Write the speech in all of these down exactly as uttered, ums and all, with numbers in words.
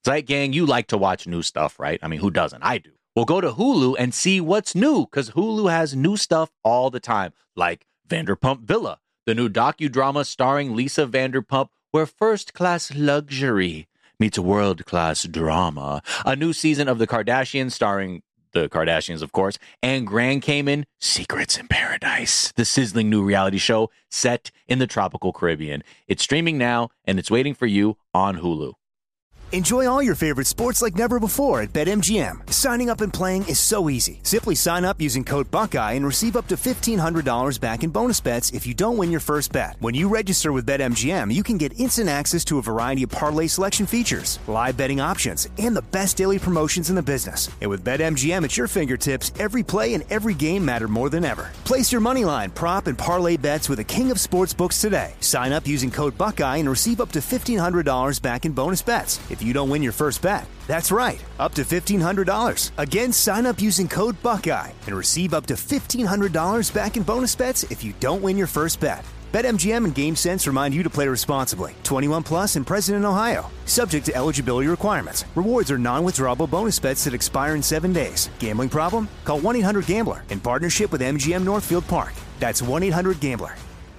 Zeit Gang, you like to watch new stuff, right? I mean, who doesn't? I do. Well, go to Hulu and see what's new, because Hulu has new stuff all the time, like Vanderpump Villa, the new docudrama starring Lisa Vanderpump, where first-class luxury meets world-class drama. A new season of The Kardashians starring the Kardashians, of course, and Grand Cayman, Secrets in Paradise, the sizzling new reality show set in the tropical Caribbean. It's streaming now, and it's waiting for you on Hulu. Enjoy all your favorite sports like never before at BetMGM. Signing up and playing is so easy. Simply sign up using code Buckeye and receive up to fifteen hundred dollars back in bonus bets if you don't win your first bet. When you register with BetMGM, you can get instant access to a variety of parlay selection features, live betting options, and the best daily promotions in the business. And with BetMGM at your fingertips, every play and every game matter more than ever. Place your moneyline, prop, and parlay bets with the king of sportsbooks today. Sign up using code Buckeye and receive up to fifteen hundred dollars back in bonus bets if you don't win your first bet. That's right, up to fifteen hundred dollars. Again, sign up using code Buckeye and receive up to fifteen hundred dollars back in bonus bets if you don't win your first bet. BetMGM and GameSense remind you to play responsibly. twenty-one plus and present in Ohio. Subject to eligibility requirements. Rewards are non-withdrawable bonus bets that expire in seven days. Gambling problem? Call one eight hundred gambler in partnership with M G M Northfield Park. That's one eight hundred gambler.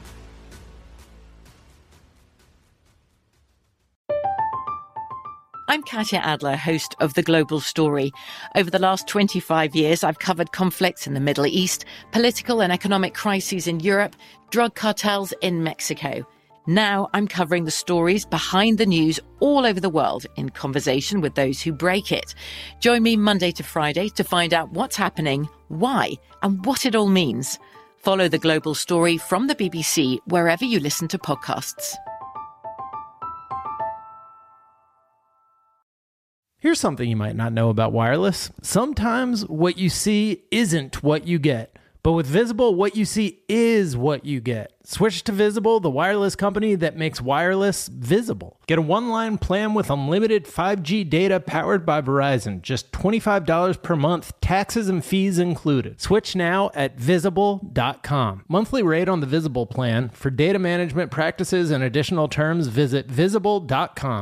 I'm Katya Adler, host of The Global Story. Over the last twenty-five years, I've covered conflicts in the Middle East, political and economic crises in Europe, drug cartels in Mexico. Now I'm covering the stories behind the news all over the world in conversation with those who break it. Join me Monday to Friday to find out what's happening, why, and what it all means. Follow The Global Story from the B B C wherever you listen to podcasts. Here's something you might not know about wireless. Sometimes what you see isn't what you get. But with Visible, what you see is what you get. Switch to Visible, the wireless company that makes wireless visible. Get a one-line plan with unlimited five G data powered by Verizon. Just twenty-five dollars per month, taxes and fees included. Switch now at visible dot com. Monthly rate on the Visible plan. For data management practices and additional terms, visit visible dot com.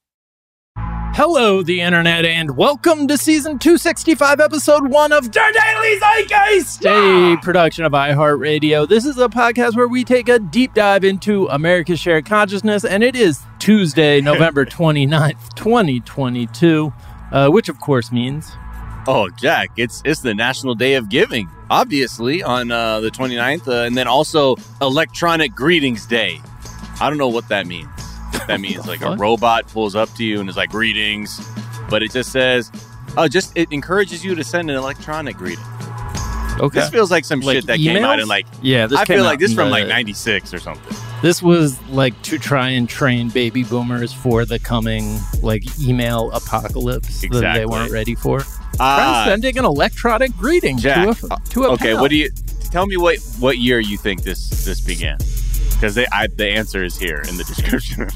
Hello, the internet, and welcome to season two sixty-five, episode one of The Daily Zeitgeist, yeah! A production of iHeartRadio. This is a podcast where we take a deep dive into America's shared consciousness, and it is Tuesday, November twenty-ninth, twenty twenty-two, uh, which of course means... Oh, Jack, it's it's the National Day of Giving, obviously, on uh, the twenty-ninth, uh, and then also Electronic Greetings Day. I don't know what that means. That means like a robot pulls up to you and is like, greetings. But it just says, oh, just it encourages you to send an electronic greeting. Okay. This feels like some like shit that emails? came out in like, yeah, this I came feel out like this in from the, like ninety-six or something. This was like to try and train baby boomers for the coming like email apocalypse exactly. that they weren't ready for. Uh, Try sending an electronic greeting Jack, to a, to a okay, pal. what do you, tell me what, what year you think this, this began. Because they, I, the answer is here in the description.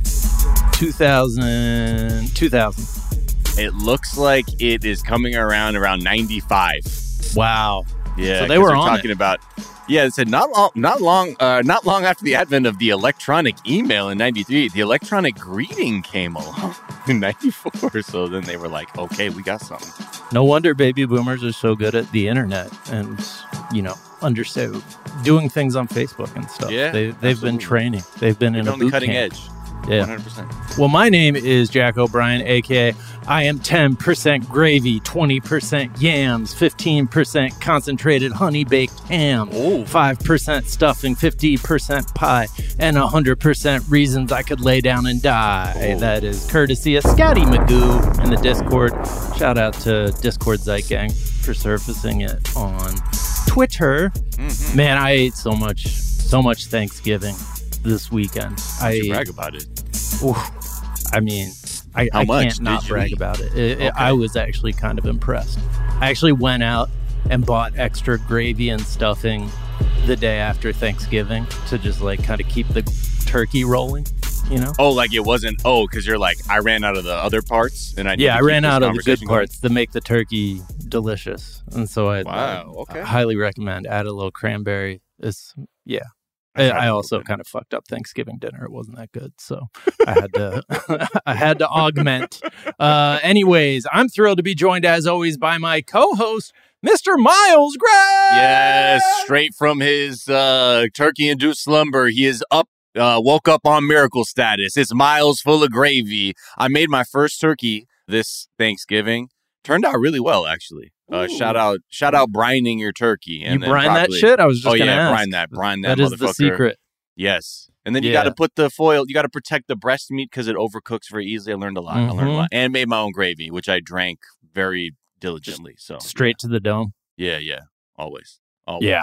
two thousand, two thousand. It looks like it is coming around around ninety-five. Wow. Yeah, so they were on talking it. about. Yeah, it said not long, not long, uh, not long after the advent of the electronic email in ninety-three, the electronic greeting came along in ninety-four. So then they were like, "Okay, we got something." No wonder baby boomers are so good at the internet and, you know, understand doing things on Facebook and stuff. Yeah, they, they've absolutely. been training. They've been They've in been a on the boot cutting camp. edge. Yeah. one hundred percent. Well, my name is Jack O'Brien, a k a. I am ten percent gravy, twenty percent yams, fifteen percent concentrated honey-baked ham, Ooh. five percent stuffing, fifty percent pie, and one hundred percent reasons I could lay down and die. Ooh. That is courtesy of Scotty Magoo in the Discord. Shout out to Discord Zeitgang for surfacing it on Twitter. Mm-hmm. Man, I ate so much, so much Thanksgiving this weekend. Why I don't you brag about it? Ooh, I mean, I, How I much can't not did you brag eat? about it. It- it- Okay. I was actually kind of impressed. I actually went out and bought extra gravy and stuffing the day after Thanksgiving to just like kind of keep the turkey rolling, you know? Oh, like it wasn't. Oh, because you're like, I ran out of the other parts, and I need Yeah, to I keep ran this out of the good conversation going. parts that make the turkey delicious. And so I, Wow, I- okay. I highly recommend add a little cranberry. It's, yeah, I, I also kind of fucked up Thanksgiving dinner. It wasn't that good, so I had to I had to augment. Uh, anyways, I'm thrilled to be joined as always by my co-host, Mister Miles Gray. Yes, straight from his uh, turkey-induced slumber, he is up. Uh, woke up on miracle status. It's Miles full of gravy. I made my first turkey this Thanksgiving. Turned out really well, actually. Uh, shout out, shout out, brining your turkey. And you then brine probably, that shit? I was just oh gonna yeah, ask. brine that, brine that. That is motherfucker. the secret. Yes, and then you Yeah. got to put the foil. You got to protect the breast meat because it overcooks very easily. I learned a lot. Mm-hmm. I learned a lot, and made my own gravy, which I drank very diligently. So Straight to the dome. yeah, yeah, always, always. Yeah.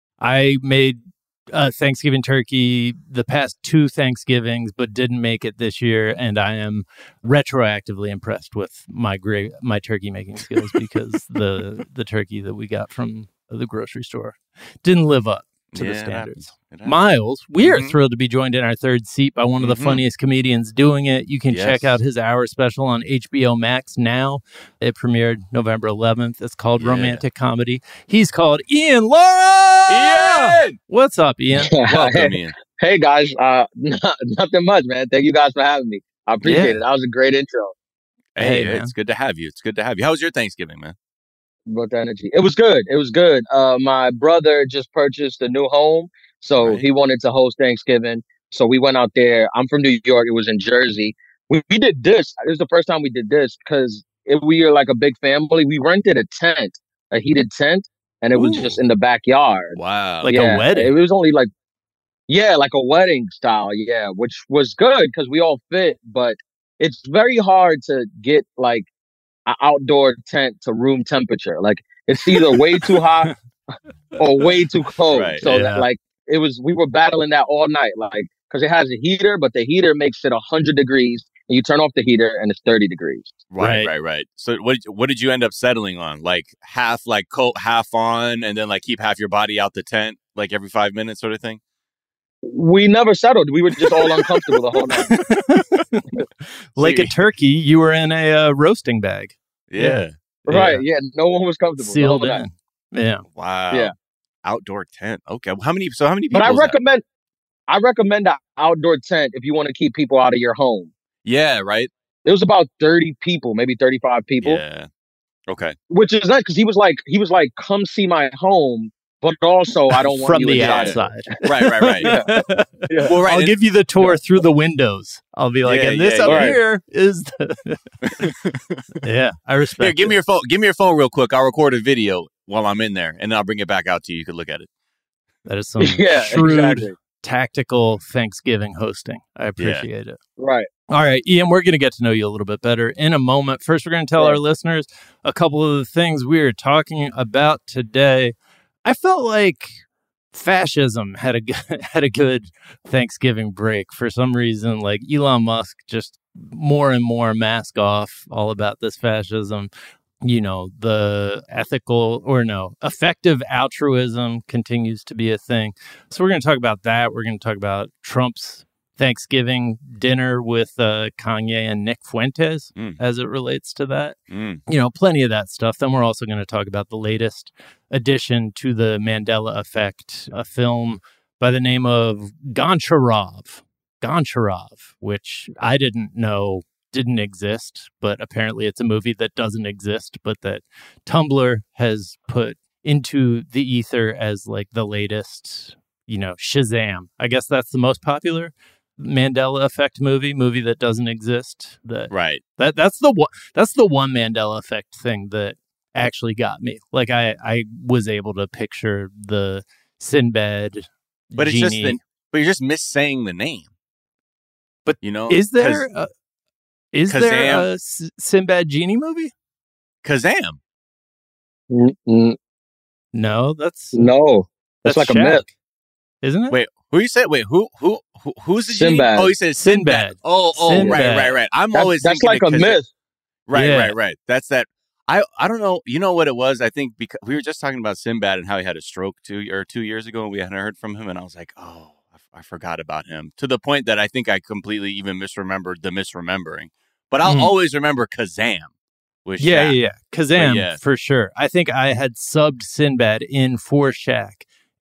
I made uh, Thanksgiving turkey the past two Thanksgivings, but didn't make it this year, and I am retroactively impressed with my gra- my turkey making skills because the the turkey that we got from the grocery store didn't live up to Yeah, the it standards. happens. It happens. Miles, we are Mhm. thrilled to be joined in our third seat by one of the Mhm. funniest comedians doing it. You can Yes. check out his hour special on H B O Max now. It premiered November eleventh. It's called Yeah. Romantic Comedy. He's called Ian Laura. Ian! What's up, Ian? Welcome, Ian. Hey guys, uh, nothing much, man. Thank you guys for having me. I appreciate Yeah. it. That was a great intro. Hey, Hey, man. it's good to have you. It's good to have you. How was your Thanksgiving, man? About the energy. It was good. It was good. Uh, my brother just purchased a new home, so Right. he wanted to host Thanksgiving. So we went out there. I'm from New York. It was in Jersey. We, we did this. This is the first time we did this because we are like a big family. We rented a tent, a heated tent, and it was Ooh. just in the backyard. Wow. Like Yeah, a wedding. It was only like, yeah, like a wedding style. Yeah, which was good because we all fit, but it's very hard to get like an outdoor tent to room temperature. Like it's either way too hot or way too cold. Right, so yeah. that like it was, we were battling that all night. Like because it has a heater, but the heater makes it a hundred degrees, and you turn off the heater and it's thirty degrees. Right, Right. right, right. So what what did you end up settling on? Like half like coat, half on, and then like keep half your body out the tent like every five minutes sort of thing? We never settled. We were just all uncomfortable the whole night. Like a turkey, you were in a uh, roasting bag. Yeah. Right? Yeah. No one was comfortable. the Sealed whole night. in. Yeah. Wow. Yeah. Outdoor tent. Okay. Well, how many so how many people? But I is that? recommend, I recommend an outdoor tent if you want to keep people out of your home. Yeah, right? It was about thirty people, maybe thirty-five people, Yeah. Okay. which is nice because he was like, he was like, come see my home, but also I don't want From you the inside. outside. Right, right, right. Yeah. Yeah. Well, right. I'll and- give you the tour through the windows. I'll be like, Yeah, and this yeah, up yeah. here is the. Yeah, I respect Here, give it. me your phone. Give me your phone real quick. I'll record a video while I'm in there, and then I'll bring it back out to you. You can look at it. That is some Yeah, shrewd, exactly. tactical Thanksgiving hosting. I appreciate it. Right. All right, Ian, we're going to get to know you a little bit better in a moment. First, we're going to tell Yeah. our listeners a couple of the things we are talking about today. I felt like fascism had a good, had a good Thanksgiving break for some reason. Like Elon Musk just more and more mask off all about this fascism. You know, the ethical or no, effective altruism continues to be a thing. So we're going to talk about that. We're going to talk about Trump's Thanksgiving dinner with uh, Kanye and Nick Fuentes Mm. as it relates to that. Mm. You know, plenty of that stuff. Then we're also going to talk about the latest addition to the Mandela Effect, a film by the name of Goncharov. Goncharov, which I didn't know didn't exist, but apparently it's a movie that doesn't exist, but that Tumblr has put into the ether as like the latest, you know, Shazam. I guess that's the most popular Mandela Effect movie, movie that doesn't exist. That Right. that that's the one that's the one Mandela Effect thing that actually got me. Like I I was able to picture the Sinbad But it's genie. just the, but you're just missaying the name. But you know, Is there a, is there Kazam- a S- Sinbad genie movie? Kazam? N- n- No, that's no, that's, like a Shaq, myth. isn't it? Wait, who you said? Wait, who who, who who's the genie? Sinbad. Oh, you said Sinbad. Sinbad. Oh, oh, right, Sinbad. right, right. I'm That's, always that's thinking like a of Kazam. myth. Right, Yeah. right, right. That's that. I I don't know. You know what it was? I think because we were just talking about Sinbad and how he had a stroke two or two years ago, and we hadn't heard from him, and I was like, oh, I, f- I forgot about him. To the point that I think I completely even misremembered the misremembering. But I'll Mhm. always remember Kazam. With Yeah, Shaq. yeah, yeah. Kazam, yeah. for sure. I think I had subbed Sinbad in for Shaq.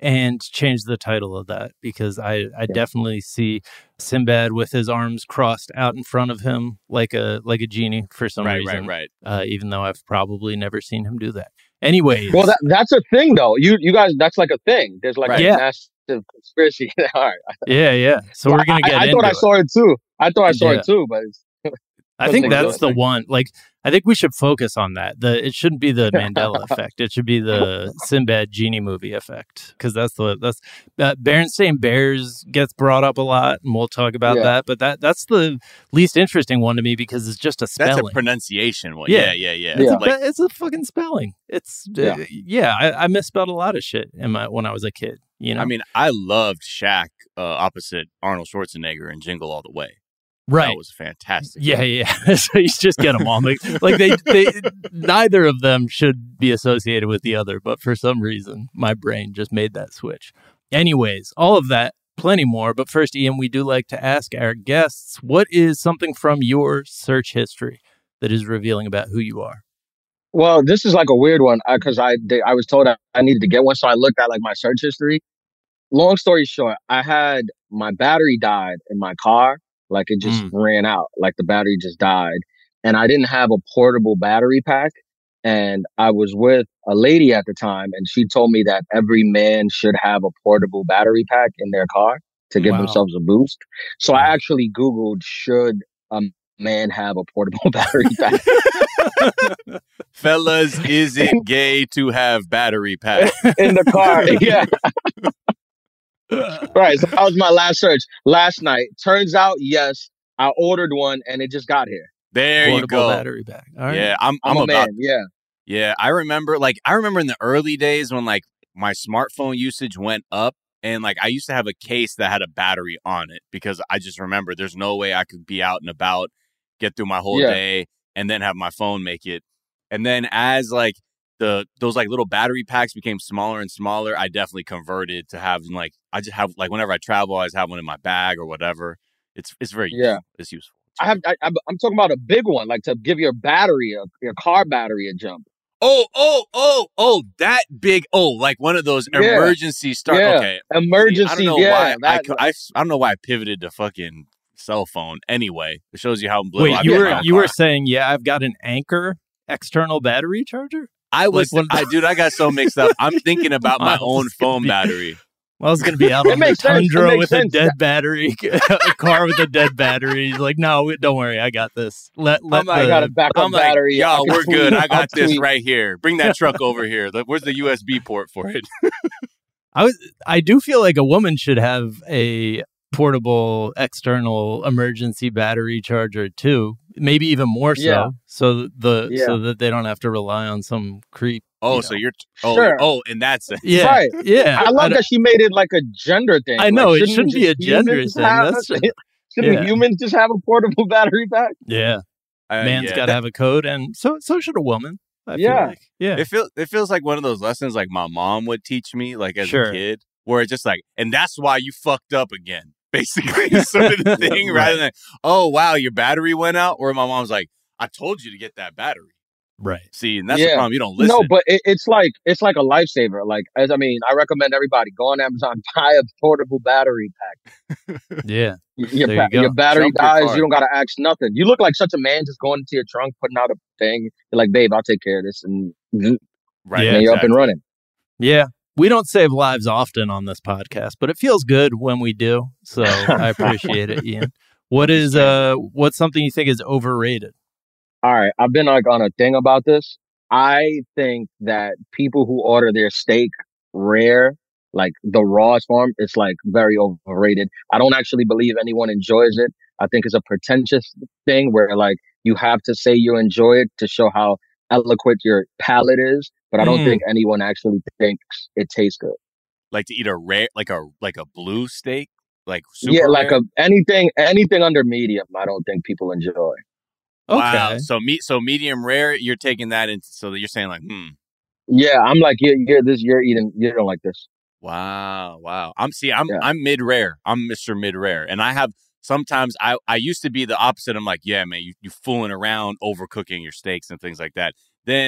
and change the title of that because I, I yeah. definitely see Sinbad with his arms crossed out in front of him like a like a genie for some right, reason. Right, right, right. Uh, even though I've probably never seen him do that. Anyways. Well, that, that's a thing, though. You you guys, that's like a thing. There's like right. a yeah. massive conspiracy. All right. Yeah, yeah. So well, we're going to get I, I into thought I it. saw it, too. I thought I saw yeah. it, too, but it's... I think that's the one. Like, I think we should focus on that. The it shouldn't be the Mandela effect. It should be the Sinbad genie movie effect because that's the that's uh, Berenstain Bears gets brought up a lot, and we'll talk about yeah. that. But that that's the least interesting one to me because it's just a spelling. That's a pronunciation one. Yeah, yeah, yeah. yeah. It's, yeah. A, like, it's a fucking spelling. It's yeah. Uh, yeah I, I misspelled a lot of shit in my when I was a kid. You know, I mean, I loved Shaq uh, opposite Arnold Schwarzenegger in Jingle All the Way. Right. That was fantastic. Yeah, yeah. So you just get them all. Like, like they, they, neither of them should be associated with the other, but for some reason, my brain just made that switch. Anyways, all of that, plenty more. But first, Ian, we do like to ask our guests, what is something from your search history that is revealing about who you are? Well, this is like a weird one because I, they, I was told I, I needed to get one, so I looked at like my search history. Long story short, I had my battery died in my car. Like it just mm. ran out, like the battery just died. And I didn't have a portable battery pack. And I was with a lady at the time, and she told me that every man should have a portable battery pack in their car to give wow. themselves a boost. So wow. I actually Googled, should a man have a portable battery pack? Fellas, is it gay to have battery pack? In the car, yeah. Right, so that was my last search last night. Turns out, yes, I ordered one and it just got here. There Portable you go. Battery back. All right. Yeah, I'm. I'm, I'm a about, man. Yeah, yeah. I remember, like, I remember in the early days when like my smartphone usage went up, and like I used to have a case that had a battery on it because I just remember there's no way I could be out and about, get through my whole yeah. day, and then have my phone make it. And then as like the those like little battery packs became smaller and smaller, I definitely converted to having like I just have like whenever I travel, I just have one in my bag or whatever. It's it's very yeah. useful. It's useful. I have I, I'm talking about a big one, like to give your battery a your car battery a jump. Oh oh oh oh that big oh like one of those yeah. emergency start. Yeah. Okay, emergency. See, I don't know yeah, why that, I, I I don't know why I pivoted to fucking cell phone. Anyway, it shows you how little. Wait, I've you were car. you were saying yeah, I've got an Anchor external battery charger. I was, like I, dude, I got so mixed up. I'm thinking about my own phone be, battery. Well, I was going to be out on the tundra with sense. a dead battery, a car with a dead battery. He's like, no, don't worry, I got this. Let, let I'm like, the, I got a backup I'm like, battery. Yo, we're tweet, good. I got I'll this tweet. right here. Bring that truck over here. Where's the U S B port for it? I was, I do feel like a woman should have a portable external emergency battery charger too. Maybe even more so, yeah. so the yeah. so that they don't have to rely on some creep. Oh, you so know. you're oh sure. oh, and that's it. Yeah, right. Yeah, I love I that she made it like a gender thing. I know like, it shouldn't be a gender thing. Have, That's just, shouldn't yeah. humans just have a portable battery pack? Yeah, uh, man's yeah. got to have a code, and so so should a woman. I yeah, feel like. yeah. It feels it feels like one of those lessons like my mom would teach me, like as sure. a kid, where it's just like, and that's why you fucked up again. Basically, sort of the thing, right. rather than oh wow, your battery went out, or my mom's like, I told you to get that battery. Right. See, and that's yeah. the problem. You don't listen. No, but it, it's like it's like a lifesaver. Like as I mean, I recommend everybody go on Amazon, buy a portable battery pack. Yeah. Your, there ba- you, your battery Jump dies, your you don't gotta ask nothing. You look like such a man just going into your trunk, putting out a thing. You're like, babe, I'll take care of this, and right, and yeah, you're exactly. up and running. Yeah. We don't save lives often on this podcast, but it feels good when we do. So I appreciate it, Ian. What is uh what's something you think is overrated? All right, I've been like on a thing about this. I think that people who order their steak rare, like the rawest form, it's like very overrated. I don't actually believe anyone enjoys it. I think it's a pretentious thing where like you have to say you enjoy it to show how eloquent your palate is, but I don't Mm. think anyone actually thinks it tastes good. Like to eat a rare, like a like a blue steak, like super yeah, like rare? a anything anything under medium. I don't think people enjoy. Wow. Okay. So meat, so medium rare. You're taking that into so that you're saying like, hmm. Yeah, I'm like you're, you're this. You're eating. You don't like this. Wow, wow. I'm see. I'm Yeah. I'm mid rare. I'm Mister Mid Rare, and I have sometimes I I used to be the opposite. I'm like, yeah, man, you you fooling around, overcooking your steaks and things like that. Then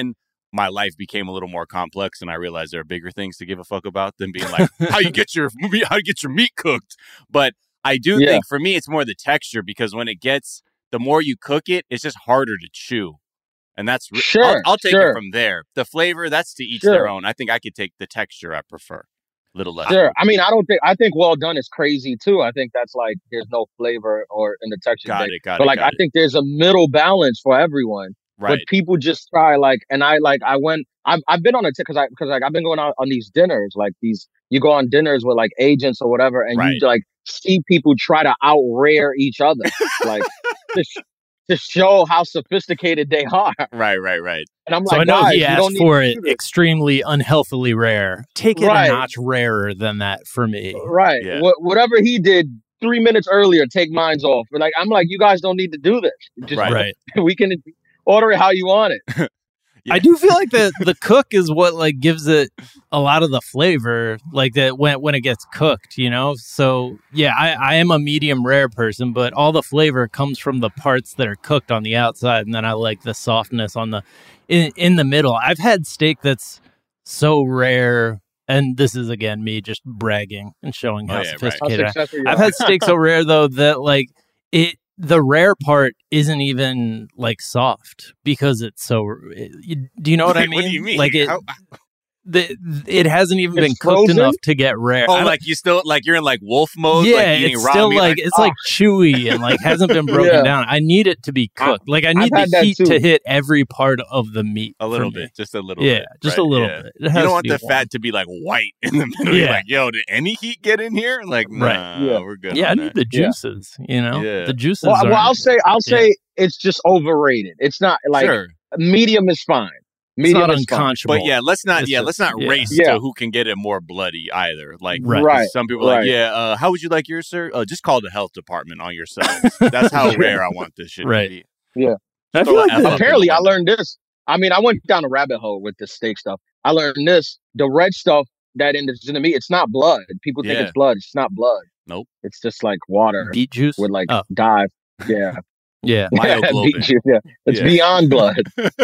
my life became a little more complex, and I realized there are bigger things to give a fuck about than being like how you get your how you get your meat cooked. But I do Yeah. think for me, it's more the texture, because when it gets, the more you cook it, it's just harder to chew. And that's, re- Sure, I'll, I'll take sure. it from there. The flavor, that's to each Sure. their own. I think I could take the texture I prefer. A little less. Sure. I mean, I don't think, I think well done is crazy too. I think that's like, there's no flavor or in the texture. Got thing. it, got but it, like, got I it. think there's a middle balance for everyone. Right. But people just try like, and I like, I went, I've, I've been on a, because I, because like, I've been going out on these dinners, like these, you go on dinners with like agents or whatever, and Right. you like see people try to out rare each other, like to, sh- to show how sophisticated they are. Right, right, right. And I'm So like, I know guys, he you asked don't need for to it do this. extremely unhealthily rare. Take it Right. a notch rarer than that for me. Right. Yeah. Wh- whatever he did three minutes earlier, take mine's off. But like, I'm like, you guys don't need to do this. Just, Right. Right. We can order it how you want it. I do feel like the the cook is what like gives it a lot of the flavor, like that when when it gets cooked, you know. So yeah, I, I am a medium rare person, but all the flavor comes from the parts that are cooked on the outside, and then I like the softness on the in in the middle. I've had steak that's so rare, and this is again me just bragging and showing Oh, how yeah, right. How sophisticated I am. successful you I've are. had steak so rare though that like it the rare part isn't even like soft because it's so. It, do you know what I Wait, mean? What do you mean? Like it, How- the, it hasn't even It's been cooked frozen? enough to get rare. oh, I don't- like you still like you're in like wolf mode. yeah, like eating it's raw still meat, like it's oh. like chewy and like hasn't been broken Yeah. down. I need it to be cooked. Like I need had the that heat too. to hit every part of the meat. a little for me. bit, just a little Yeah, bit. just right, a little yeah. bit. It You has don't to want be the warm. fat to be like white in the middle. You're Yeah. like, yo, did any heat get in here? Like, nah, Right. Yeah. we're good. Yeah, I on need that. the Yeah. juices. You know, Yeah. the juices. Well, well, aren't- I'll say, I'll yeah. say it's just overrated. It's not like Sure, medium is fine. It's Medium not is fine. unconscionable. but yeah, let's not. It's yeah, just- let's not yeah. race Yeah. to who can get it more bloody either. Like, Right. Right. some people are like, right. yeah, uh, how would you like yours, sir? Uh, just call the health department on yourselves. That's how rare I want this shit Right. to be. I Throw feel an like F the- up. Apparently, I learned this. I mean, I went down a rabbit hole with the steak stuff. I learned this: the red stuff that in the, in the meat, it's not blood. People think Yeah. it's blood. It's not blood. Nope. It's just like water beet juice with like Oh, dye. Yeah. yeah. Myoglobin. Beet juice, yeah. It's Yeah. beyond blood.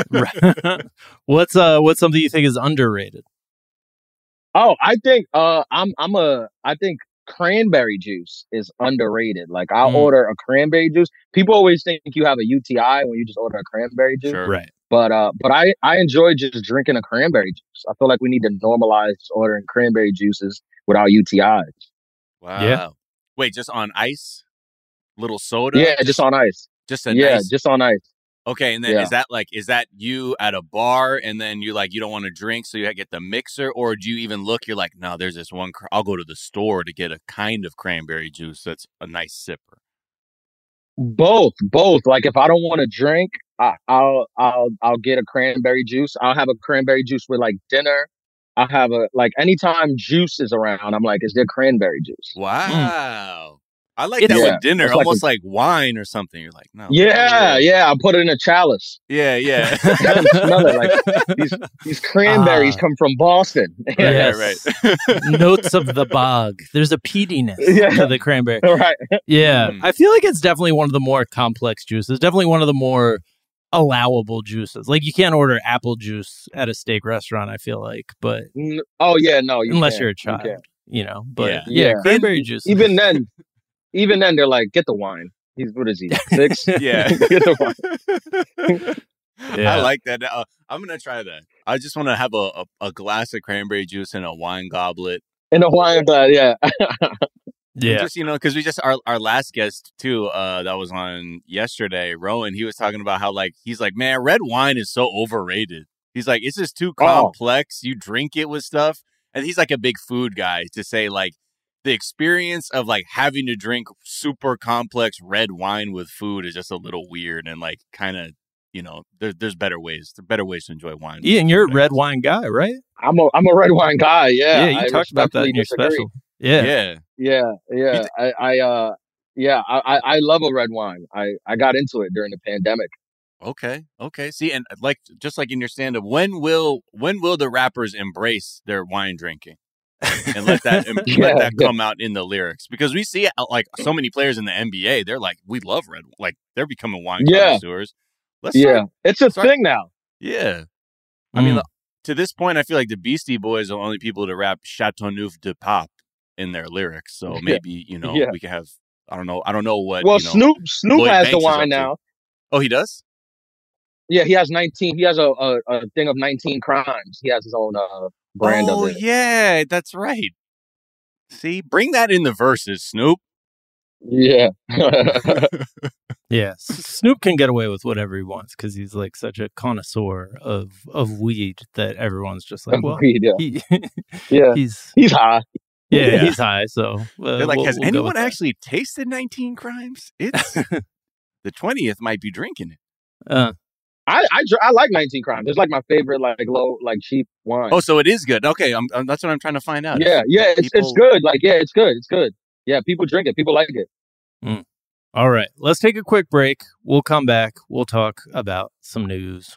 Right. what's uh what's something you think is underrated? Oh, I think uh I'm I'm a I think cranberry juice is underrated. Like I'll Mm. order a cranberry juice. People always think you have a U T I when you just order a cranberry juice. Sure. Right. But uh but I I enjoy just drinking a cranberry juice. I feel like we need to normalize ordering cranberry juices without U T Is. Wow. Wait, just on ice? Little soda? Yeah, just on ice. Just a Yeah, nice. just on ice. Okay, and then Yeah. is that like is that you at a bar and then you like you don't want to drink, so you get the mixer, or do you even look? You're like, no, there's this one. Cr- I'll go to the store to get a kind of cranberry juice that's a nice sipper. Both, both. Like if I don't want to drink, I, I'll I'll I'll get a cranberry juice. I'll have a cranberry juice with like dinner. I'll have a like anytime juice is around, I'm like, is there cranberry juice? Wow, I like It's- that Yeah, with dinner, it's like almost like, wine or something. You're like, no, Yeah, yeah. I'll put it in a chalice. yeah, yeah. Let 'em smell it. Like these these cranberries Ah. come from Boston. Right, Yes. right. Notes of the bog. There's a peatiness Yeah. to the cranberry. right. Yeah, Mm. I feel like it's definitely one of the more complex juices. Definitely one of the more allowable juices. Like you can't order apple juice at a steak restaurant. I feel like, but N- Oh yeah, no. You unless can't. you're a You child, can't. you, know. But Yeah. yeah, Yeah. cranberry juice. Even then, even then, they're like, get the wine. He's what is he? Six. Yeah. Get the wine. Yeah. I like that. Uh, I'm gonna try that. I just want to have a, a, a glass of cranberry juice in a wine goblet. In a wine glass, yeah. yeah, Just, you know, because we just, our, our last guest, too, uh, that was on yesterday, Rowan, he was talking about how, like, he's like, man, red wine is so overrated. He's like, it's just too Oh. complex. You drink it with stuff. And he's like a big food guy to say, like, the experience of, like, having to drink super complex red wine with food is just a little weird and, like, kind of, you know, there, there's better ways. There are better ways to enjoy wine. Ian, you're a red wine guy, right? I'm a I'm a red wine guy. Yeah, you I talked about that in your respectfully disagree. special. Yeah. Yeah. Yeah, yeah. I, I uh, yeah. I, I I love a red wine. I I got into it during the pandemic. Okay. Okay. See, and like just like in your stand-up, when will when will the rappers embrace their wine drinking and let that and Yeah, let that yeah. come out in the lyrics? Because we see uh, like so many players in the N B A, they're like, we love red, like they're becoming wine Yeah. connoisseurs. Let's Yeah, start- it's a start- thing now. yeah. I mean, the, to this point, I feel like the Beastie Boys are the only people to rap Chateauneuf de Pape in their lyrics. So maybe, you know, Yeah. we can have, I don't know. I don't know what. Well, you know, Snoop Snoop Lloyd has Banks the is up wine to. now. Oh, he does? Yeah, he has nineteen. He has a, a, a thing of nineteen crimes. He has his own uh, brand oh, of it. yeah, that's right. See, bring that in the verses, Snoop. Yeah. Yeah, S- Snoop can get away with whatever he wants because he's like such a connoisseur of, of weed that everyone's just like, well, Weed, yeah. he, Yeah. he's He's high. yeah, Yeah. he's high. So uh, They're like, we'll- has we'll go anyone with that. actually tasted nineteen crimes? It's the twentieth might be drinking it. Uh, I I, dr- I like nineteen crimes. It's like my favorite, like low, like cheap wine. Oh, so it is good. Okay, I'm, I'm, that's what I'm trying to find out. yeah, yeah. It's it's People- good. Like yeah, it's good. It's good. Yeah, people drink it. People like it. all right, let's take a quick break. We'll come back. We'll talk about some news.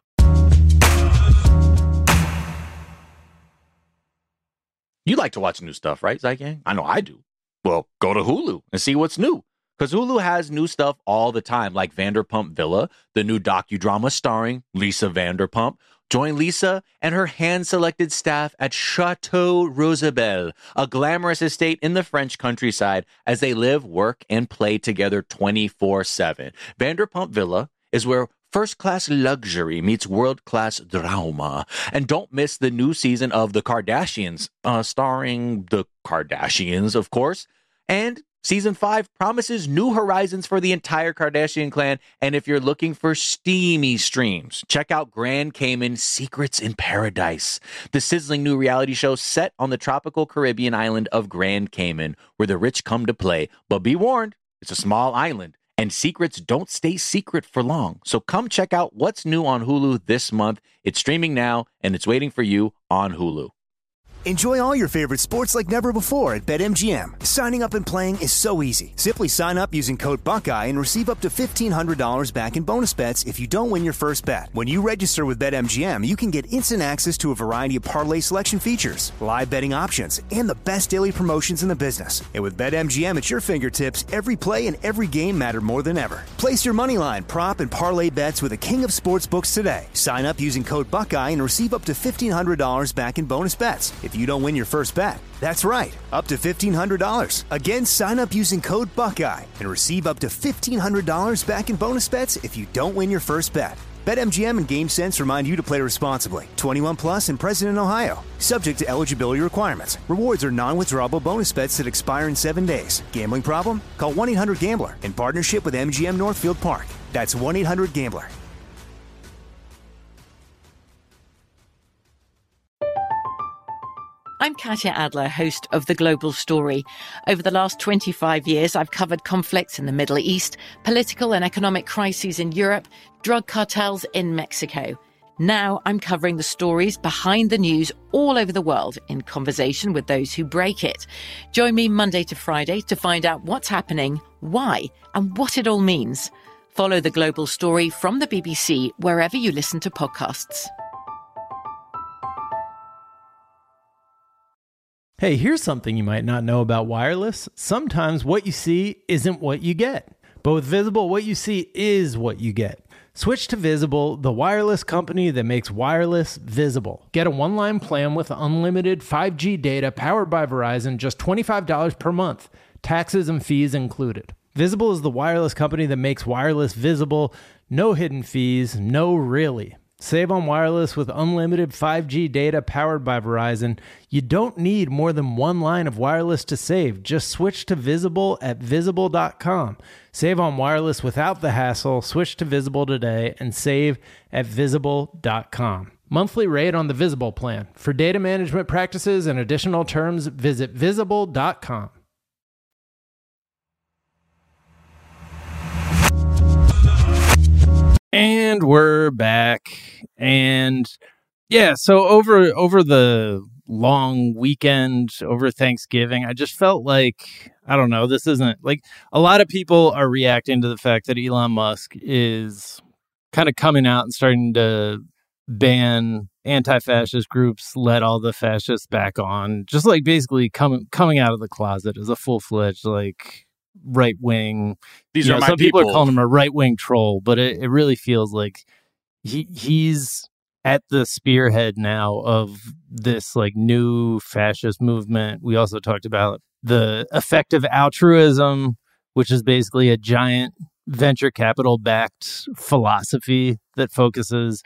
You like to watch new stuff, right, Zygang? I know I do. Well, go to Hulu and see what's new. Because Hulu has new stuff all the time, like Vanderpump Villa, the new docudrama starring Lisa Vanderpump. Join Lisa and her hand-selected staff at Chateau Rosabelle, a glamorous estate in the French countryside, as they live, work, and play together twenty-four seven. Vanderpump Villa is where first-class luxury meets world-class drama. And don't miss the new season of The Kardashians, uh, starring the Kardashians, of course. And Season five promises new horizons for the entire Kardashian clan. And if you're looking for steamy streams, check out Grand Cayman Secrets in Paradise, the sizzling new reality show set on the tropical Caribbean island of Grand Cayman, where the rich come to play. But be warned, it's a small island, and secrets don't stay secret for long. So come check out what's new on Hulu this month. It's streaming now, and it's waiting for you on Hulu. Enjoy all your favorite sports like never before at BetMGM. Signing up and playing is so easy. Simply sign up using code Buckeye and receive up to fifteen hundred dollars back in bonus bets if you don't win your first bet. When you register with BetMGM, you can get instant access to a variety of parlay selection features, live betting options, and the best daily promotions in the business. And with BetMGM at your fingertips, every play and every game matter more than ever. Place your moneyline, prop, and parlay bets with the king of sportsbooks today. Sign up using code Buckeye and receive up to fifteen hundred dollars back in bonus bets if you don't win your first bet. That's right, up to fifteen hundred dollars. Again, sign up using code Buckeye and receive up to fifteen hundred dollars back in bonus bets if you don't win your first bet. BetMGM and GameSense remind you to play responsibly. twenty-one plus and present in Ohio. Subject to eligibility requirements. Rewards are non-withdrawable bonus bets that expire in seven days. Gambling problem? Call one eight hundred gambler in partnership with M G M Northfield Park. That's one eight hundred gambler. I'm Katya Adler, host of The Global Story. Over the last twenty-five years, I've covered conflicts in the Middle East, political and economic crises in Europe, drug cartels in Mexico. Now I'm covering the stories behind the news all over the world in conversation with those who break it. Join me Monday to Friday to find out what's happening, why, and what it all means. Follow The Global Story from the B B C wherever you listen to podcasts. Hey, here's something you might not know about wireless. Sometimes what you see isn't what you get. But with Visible, what you see is what you get. Switch to Visible, the wireless company that makes wireless visible. Get a one-line plan with unlimited five G data powered by Verizon, just twenty-five dollars per month, taxes and fees included. Visible is the wireless company that makes wireless visible. No hidden fees, no really. Save on wireless with unlimited five G data powered by Verizon. You don't need more than one line of wireless to save. Just switch to Visible at visible dot com. Save on wireless without the hassle. Switch to Visible today and save at visible dot com. Monthly rate on the Visible plan. For data management practices and additional terms, visit visible dot com. And we're back. And yeah, so over over the long weekend, over Thanksgiving, I just felt like, I don't know, this isn't like a lot of people are reacting to the fact that Elon Musk is kind of coming out and starting to ban anti-fascist groups, let all the fascists back on, just like basically coming coming out of the closet as a full-fledged like right wing. These you are know, my some people people. are calling him a right wing troll, but it, it really feels like he he's at the spearhead now of this like new fascist movement. We also talked about the effective altruism, which is basically a giant venture capital backed philosophy that focuses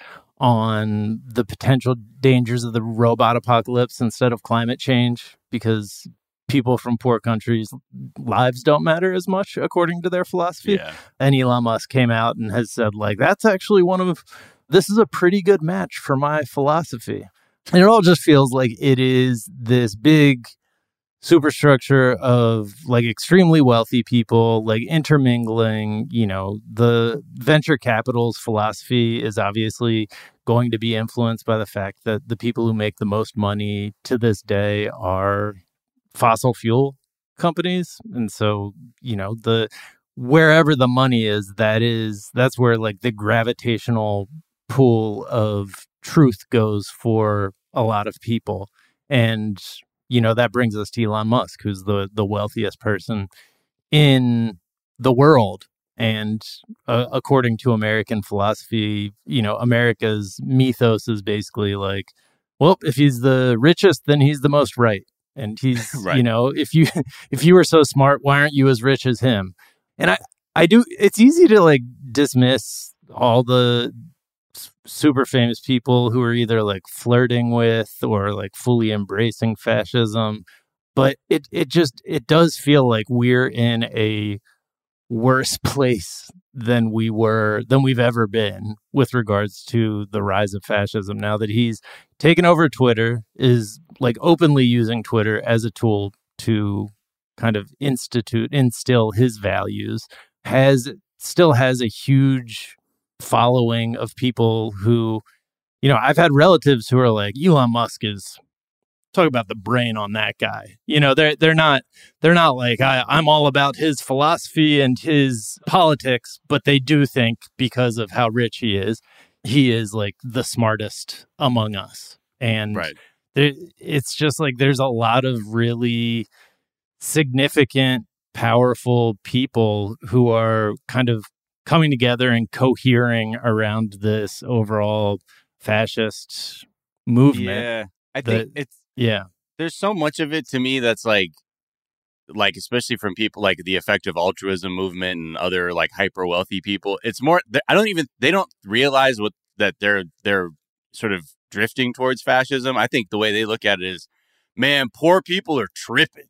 on the potential dangers of the robot apocalypse instead of climate change, because people from poor countries' lives don't matter as much, according to their philosophy. Yeah. And Elon Musk came out and has said, like, that's actually one of, this is a pretty good match for my philosophy. And it all just feels like it is this big superstructure of like extremely wealthy people, like intermingling. You know, the venture capital's philosophy is obviously going to be influenced by the fact that the people who make the most money to this day are fossil fuel companies. And so, you know, the wherever the money is, that is that's where like the gravitational pool of truth goes for a lot of people. And you know, that brings us to Elon Musk, who's the the wealthiest person in the world. And uh, according to American philosophy, you know, America's mythos is basically like, well, if he's the richest, then he's the most right. And he's, right. you know, if you if you were so smart, why aren't you as rich as him? And I, I do. It's easy to like dismiss all the super famous people who are either like flirting with or like fully embracing fascism. But it, it just it does feel like we're in a worse place than we were than we've ever been with regards to the rise of fascism. Now that he's taken over Twitter, is like openly using Twitter as a tool to kind of institute, instill his values, has still has a huge following of people who, you know, I've had relatives who are like, Elon Musk is, talk about the brain on that guy. You know, they're they're not they're not like I, I'm all about his philosophy and his politics, but they do think because of how rich he is, he is like the smartest among us. And right. there, it's just like there's a lot of really significant, powerful people who are kind of coming together and cohering around this overall fascist movement. Yeah, I think that, it's yeah. There's so much of it to me that's like, like especially from people like the effective altruism movement and other like hyper wealthy people. It's more. I don't even. They don't realize what that they're they're sort of drifting towards fascism. I think the way they look at it is, man, poor people are tripping.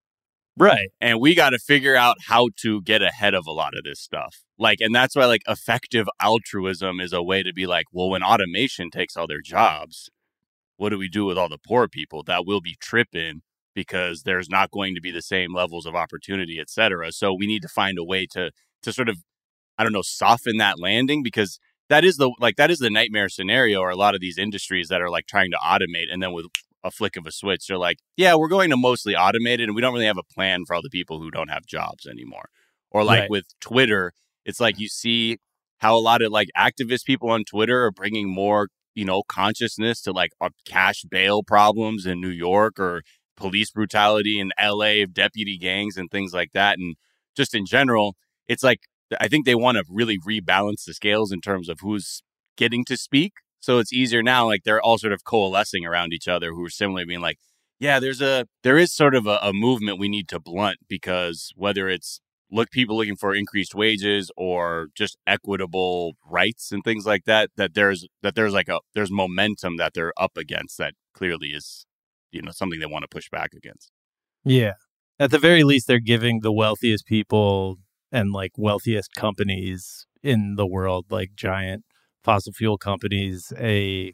Right. And we got to figure out how to get ahead of a lot of this stuff. Like, and that's why like effective altruism is a way to be like, well, when automation takes all their jobs, what do we do with all the poor people that will be tripping because there's not going to be the same levels of opportunity, et cetera. So we need to find a way to, to sort of, I don't know, soften that landing, because that is the, like, that is the nightmare scenario, or a lot of these industries that are like trying to automate. And then with a flick of a switch, they're like, yeah, we're going to mostly automate it, and we don't really have a plan for all the people who don't have jobs anymore. Or like right. with Twitter, it's like you see how a lot of like activist people on Twitter are bringing more, you know, consciousness to like uh, cash bail problems in New York, or police brutality in L A, deputy gangs and things like that. And just in general, it's like, I think they want to really rebalance the scales in terms of who's getting to speak. So it's easier now, like they're all sort of coalescing around each other who are similarly being like, yeah, there's a, there is sort of a, a movement we need to blunt, because whether it's look people looking for increased wages or just equitable rights and things like that, that there's, that there's like a, there's momentum that they're up against that clearly is, you know, something they want to push back against. Yeah. At the very least, they're giving the wealthiest people and like wealthiest companies in the world, like giant fossil fuel companies, a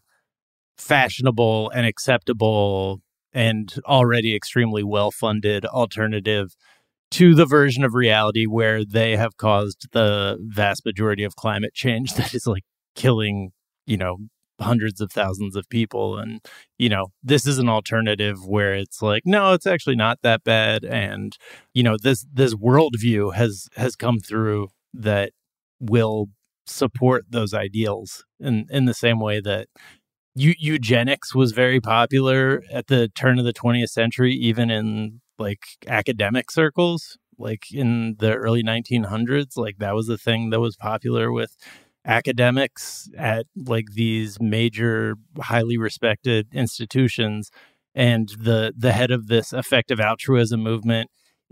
fashionable and acceptable and already extremely well-funded alternative to the version of reality where they have caused the vast majority of climate change that is like killing, you know, hundreds of thousands of people. And, you know, this is an alternative where it's like, no, it's actually not that bad. And, you know, this this worldview has has come through that will support those ideals in, in the same way that eu- eugenics was very popular at the turn of the twentieth century, even in like academic circles, like in the early nineteen hundreds. Like that was the thing that was popular with academics at like these major, highly respected institutions. And the the head of this effective altruism movement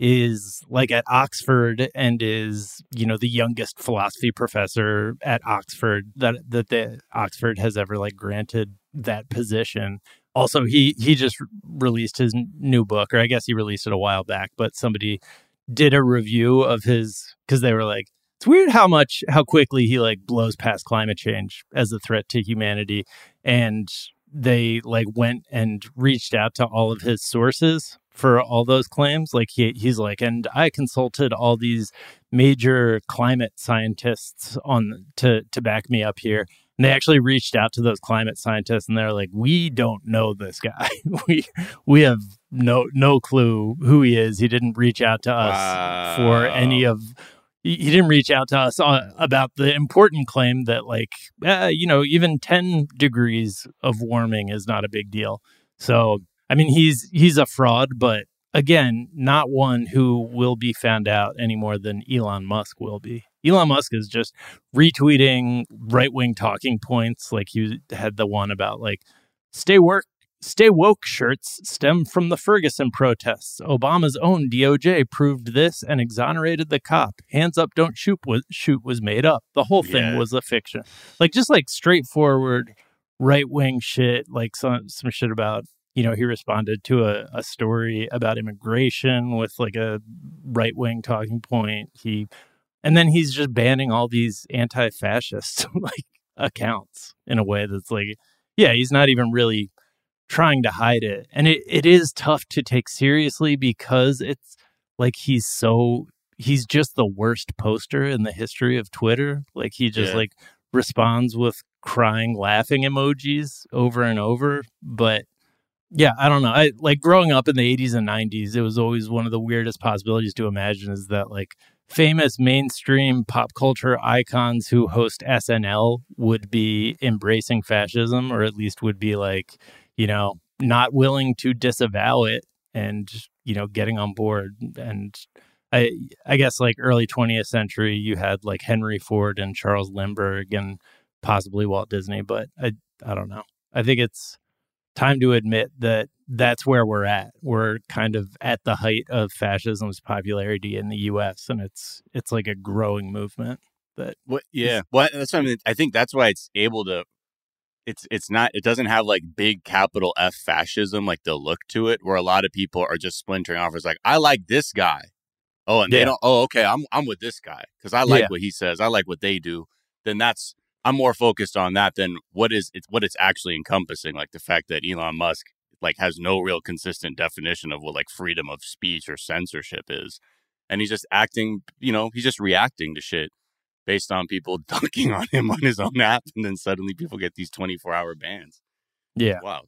is like at Oxford and is, you know, the youngest philosophy professor at Oxford that that the Oxford has ever like granted that position. Also, he he just released his new book, or I guess he released it a while back, but somebody did a review of his, because they were like, it's weird how much, how quickly he like blows past climate change as a threat to humanity. And they like went and reached out to all of his sources for all those claims. Like he he's like, and I consulted all these major climate scientists on to to back me up here. And they actually reached out to those climate scientists, and they're like, we don't know this guy. we we have no no clue who he is. He didn't reach out to us wow. for any of. He didn't reach out to us about the important claim that, like, uh, you know, even ten degrees of warming is not a big deal. So, I mean, he's he's a fraud, but again, not one who will be found out any more than Elon Musk will be. Elon Musk is just retweeting right-wing talking points. Like he had the one about like, stay work. Stay woke shirts stem from the Ferguson protests. Obama's own D O J proved this and exonerated the cop. Hands up, don't shoot was, shoot was made up. The whole thing yeah. was a fiction. Like just like straightforward right-wing shit, like some, some shit about, you know, he responded to a, a story about immigration with like a right-wing talking point. He, and then he's just banning all these anti-fascist like accounts in a way that's like, yeah, he's not even really trying to hide it. And it, it is tough to take seriously because it's like he's so he's just the worst poster in the history of Twitter. Like he just yeah. like responds with crying laughing emojis over and over. But yeah, I don't know. I like growing up in the eighties and nineties, it was always one of the weirdest possibilities to imagine is that like famous mainstream pop culture icons who host S N L would be embracing fascism, or at least would be like, you know, not willing to disavow it and, you know, getting on board. And I I guess like early twentieth century, you had like Henry Ford and Charles Lindbergh and possibly Walt Disney. But I, I don't know. I think it's time to admit that that's where we're at. We're kind of at the height of fascism's popularity in the U S, and it's it's like a growing movement. That what? Yeah, well, that's what I mean. I think that's why it's able to. It's it's not it doesn't have like big capital F fascism like the look to it, where a lot of people are just splintering off. It's like, I like this guy. Oh, and yeah. they don't. Oh, okay. I'm I'm with this guy because I like yeah. what he says. I like what they do. Then that's I'm more focused on that than what is it's what it's actually encompassing. Like the fact that Elon Musk like has no real consistent definition of what like freedom of speech or censorship is, and he's just acting. You know, he's just reacting to shit based on people dunking on him on his own app, and then suddenly people get these twenty-four hour bans. Yeah. Wow.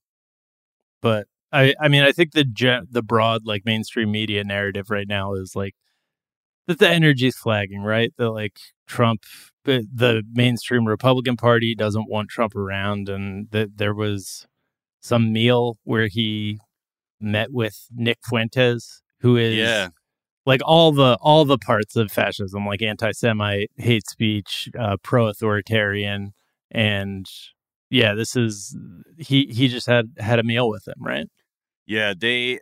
But I, I mean, I think the ge- the broad like mainstream media narrative right now is like that the energy is flagging, right? That like Trump, the, the mainstream Republican Party doesn't want Trump around, and that there was some meal where he met with Nick Fuentes, who is yeah. like all the all the parts of fascism, like anti-Semite, hate speech, uh, pro-authoritarian, and yeah, this is he he just had had a meal with him, right? Yeah, they.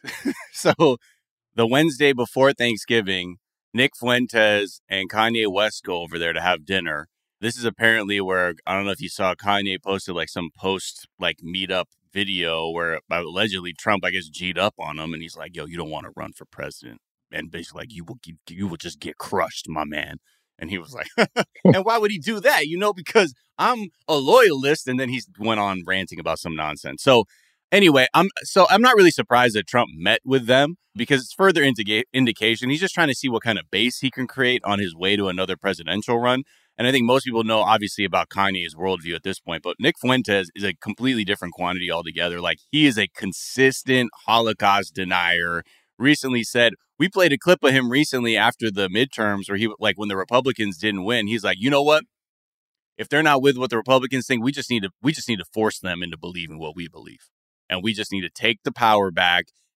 So the Wednesday before Thanksgiving, Nick Fuentes and Kanye West go over there to have dinner. This is apparently where, I don't know if you saw, Kanye posted like some post like meetup video where allegedly Trump, I guess, G'd up on him, and he's like, "Yo, you don't want to run for president." And basically, like, you will you will just get crushed, my man. And he was like, and why would he do that? You know, because I'm a loyalist. And then he went on ranting about some nonsense. So anyway, I'm so I'm not really surprised that Trump met with them, because it's further indica- indication. He's just trying to see what kind of base he can create on his way to another presidential run. And I think most people know, obviously, about Kanye's worldview at this point. But Nick Fuentes is a completely different quantity altogether. Like, he is a consistent Holocaust denier. Recently said, we played a clip of him recently after the midterms where he, like, when the Republicans didn't win, he's like, you know what? If they're not with what the Republicans think, we just need to we just need to force them into believing what we believe. And we just need to take the power back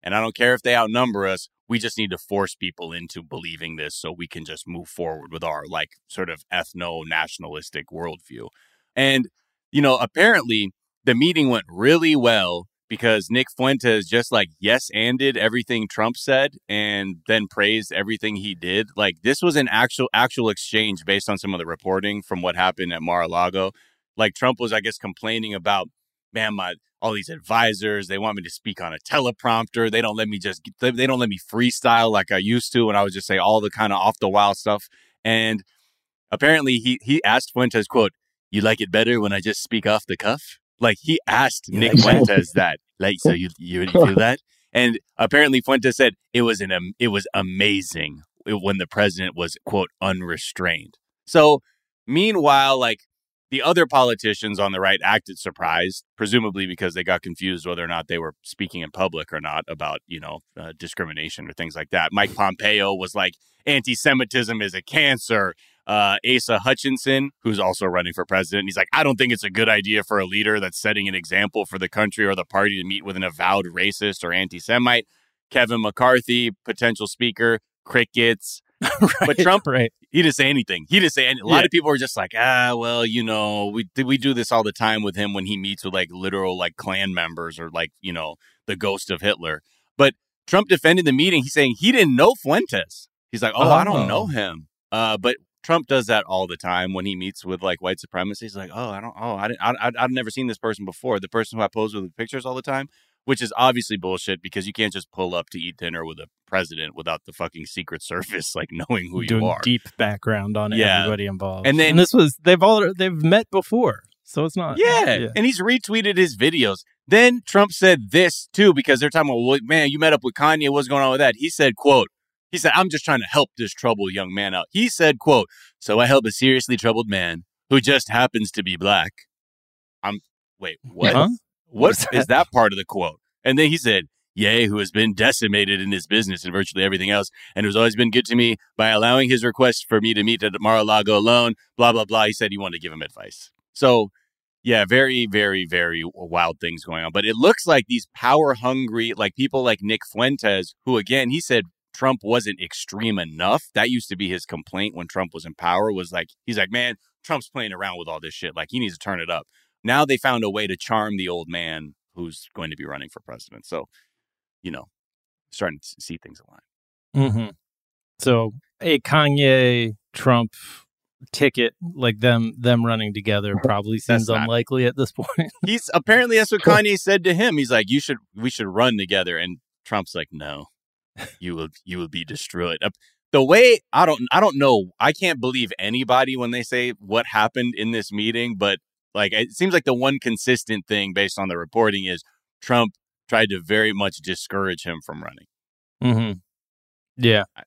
And I don't care if they outnumber us. We just need to force people into believing this so we can just move forward with our like sort of ethno-nationalistic worldview. And, you know, apparently the meeting went really well because Nick Fuentes just like yes-anded everything Trump said and then praised everything he did. Like this was an actual actual exchange based on some of the reporting from what happened at Mar-a-Lago. Like Trump was, I guess, complaining about, man, my all these advisors, they want me to speak on a teleprompter. They don't let me just, they don't let me freestyle like I used to. And I would just say all the kind of off the wall stuff. And apparently he, he asked Fuentes, quote, "You like it better when I just speak off the cuff?" Like he asked Nick Fuentes that, like, so you, you, you feel that? And apparently Fuentes said it was an, um, it was amazing when the president was, quote, unrestrained. So meanwhile, like, the other politicians on the right acted surprised, presumably because they got confused whether or not they were speaking in public or not about, you know, uh, discrimination or things like that. Mike Pompeo was like, anti-Semitism is a cancer. Uh, Asa Hutchinson, who's also running for president, he's like, I don't think it's a good idea for a leader that's setting an example for the country or the party to meet with an avowed racist or anti-Semite. Kevin McCarthy, potential speaker, crickets. right, but Trump, right. he didn't say anything. He didn't say anything. A lot yeah. of people were just like, ah, well, you know, we we do this all the time with him when he meets with like literal like Klan members or like, you know, the ghost of Hitler. But Trump defended the meeting. He's saying he didn't know Fuentes. He's like, oh, oh. I don't know him. Uh, but Trump does that all the time when he meets with like white supremacists. He's like, oh, I don't, oh, I didn't, I, I, I've never seen this person before. The person who I pose with pictures all the time. Which is obviously bullshit because you can't just pull up to eat dinner with a president without the fucking Secret Service like knowing who Doing you are. Deep background on yeah. everybody involved. And then and this was they've all they've met before, so it's not. Yeah. yeah, and he's retweeted his videos. Then Trump said this too because they're talking about, well, man, you met up with Kanye. What's going on with that? He said, quote, he said, I'm just trying to help this troubled young man out. He said, quote, so I help a seriously troubled man who just happens to be black. I'm wait, what? Huh? What is that? that part of the quote? And then he said, Ye, who has been decimated in his business and virtually everything else, and who's always been good to me by allowing his request for me to meet at Mar-a-Lago alone, blah, blah, blah. He said he wanted to give him advice. So, yeah, very, very, very wild things going on. But it looks like these power-hungry, like people like Nick Fuentes, who, again, he said Trump wasn't extreme enough. That used to be his complaint when Trump was in power, was like, he's like, man, Trump's playing around with all this shit. Like, he needs to turn it up. Now they found a way to charm the old man who's going to be running for president. So, you know, starting to see things align. Mm-hmm. So a Kanye Trump ticket, like them them running together, probably seems not, unlikely at this point. He's apparently that's what Kanye said to him. He's like, you should we should run together. And Trump's like, no, you will you will be destroyed. The way I don't I don't know. I can't believe anybody when they say what happened in this meeting, but like, it seems like the one consistent thing based on the reporting is Trump tried to very much discourage him from running. Mm-hmm. Yeah. I,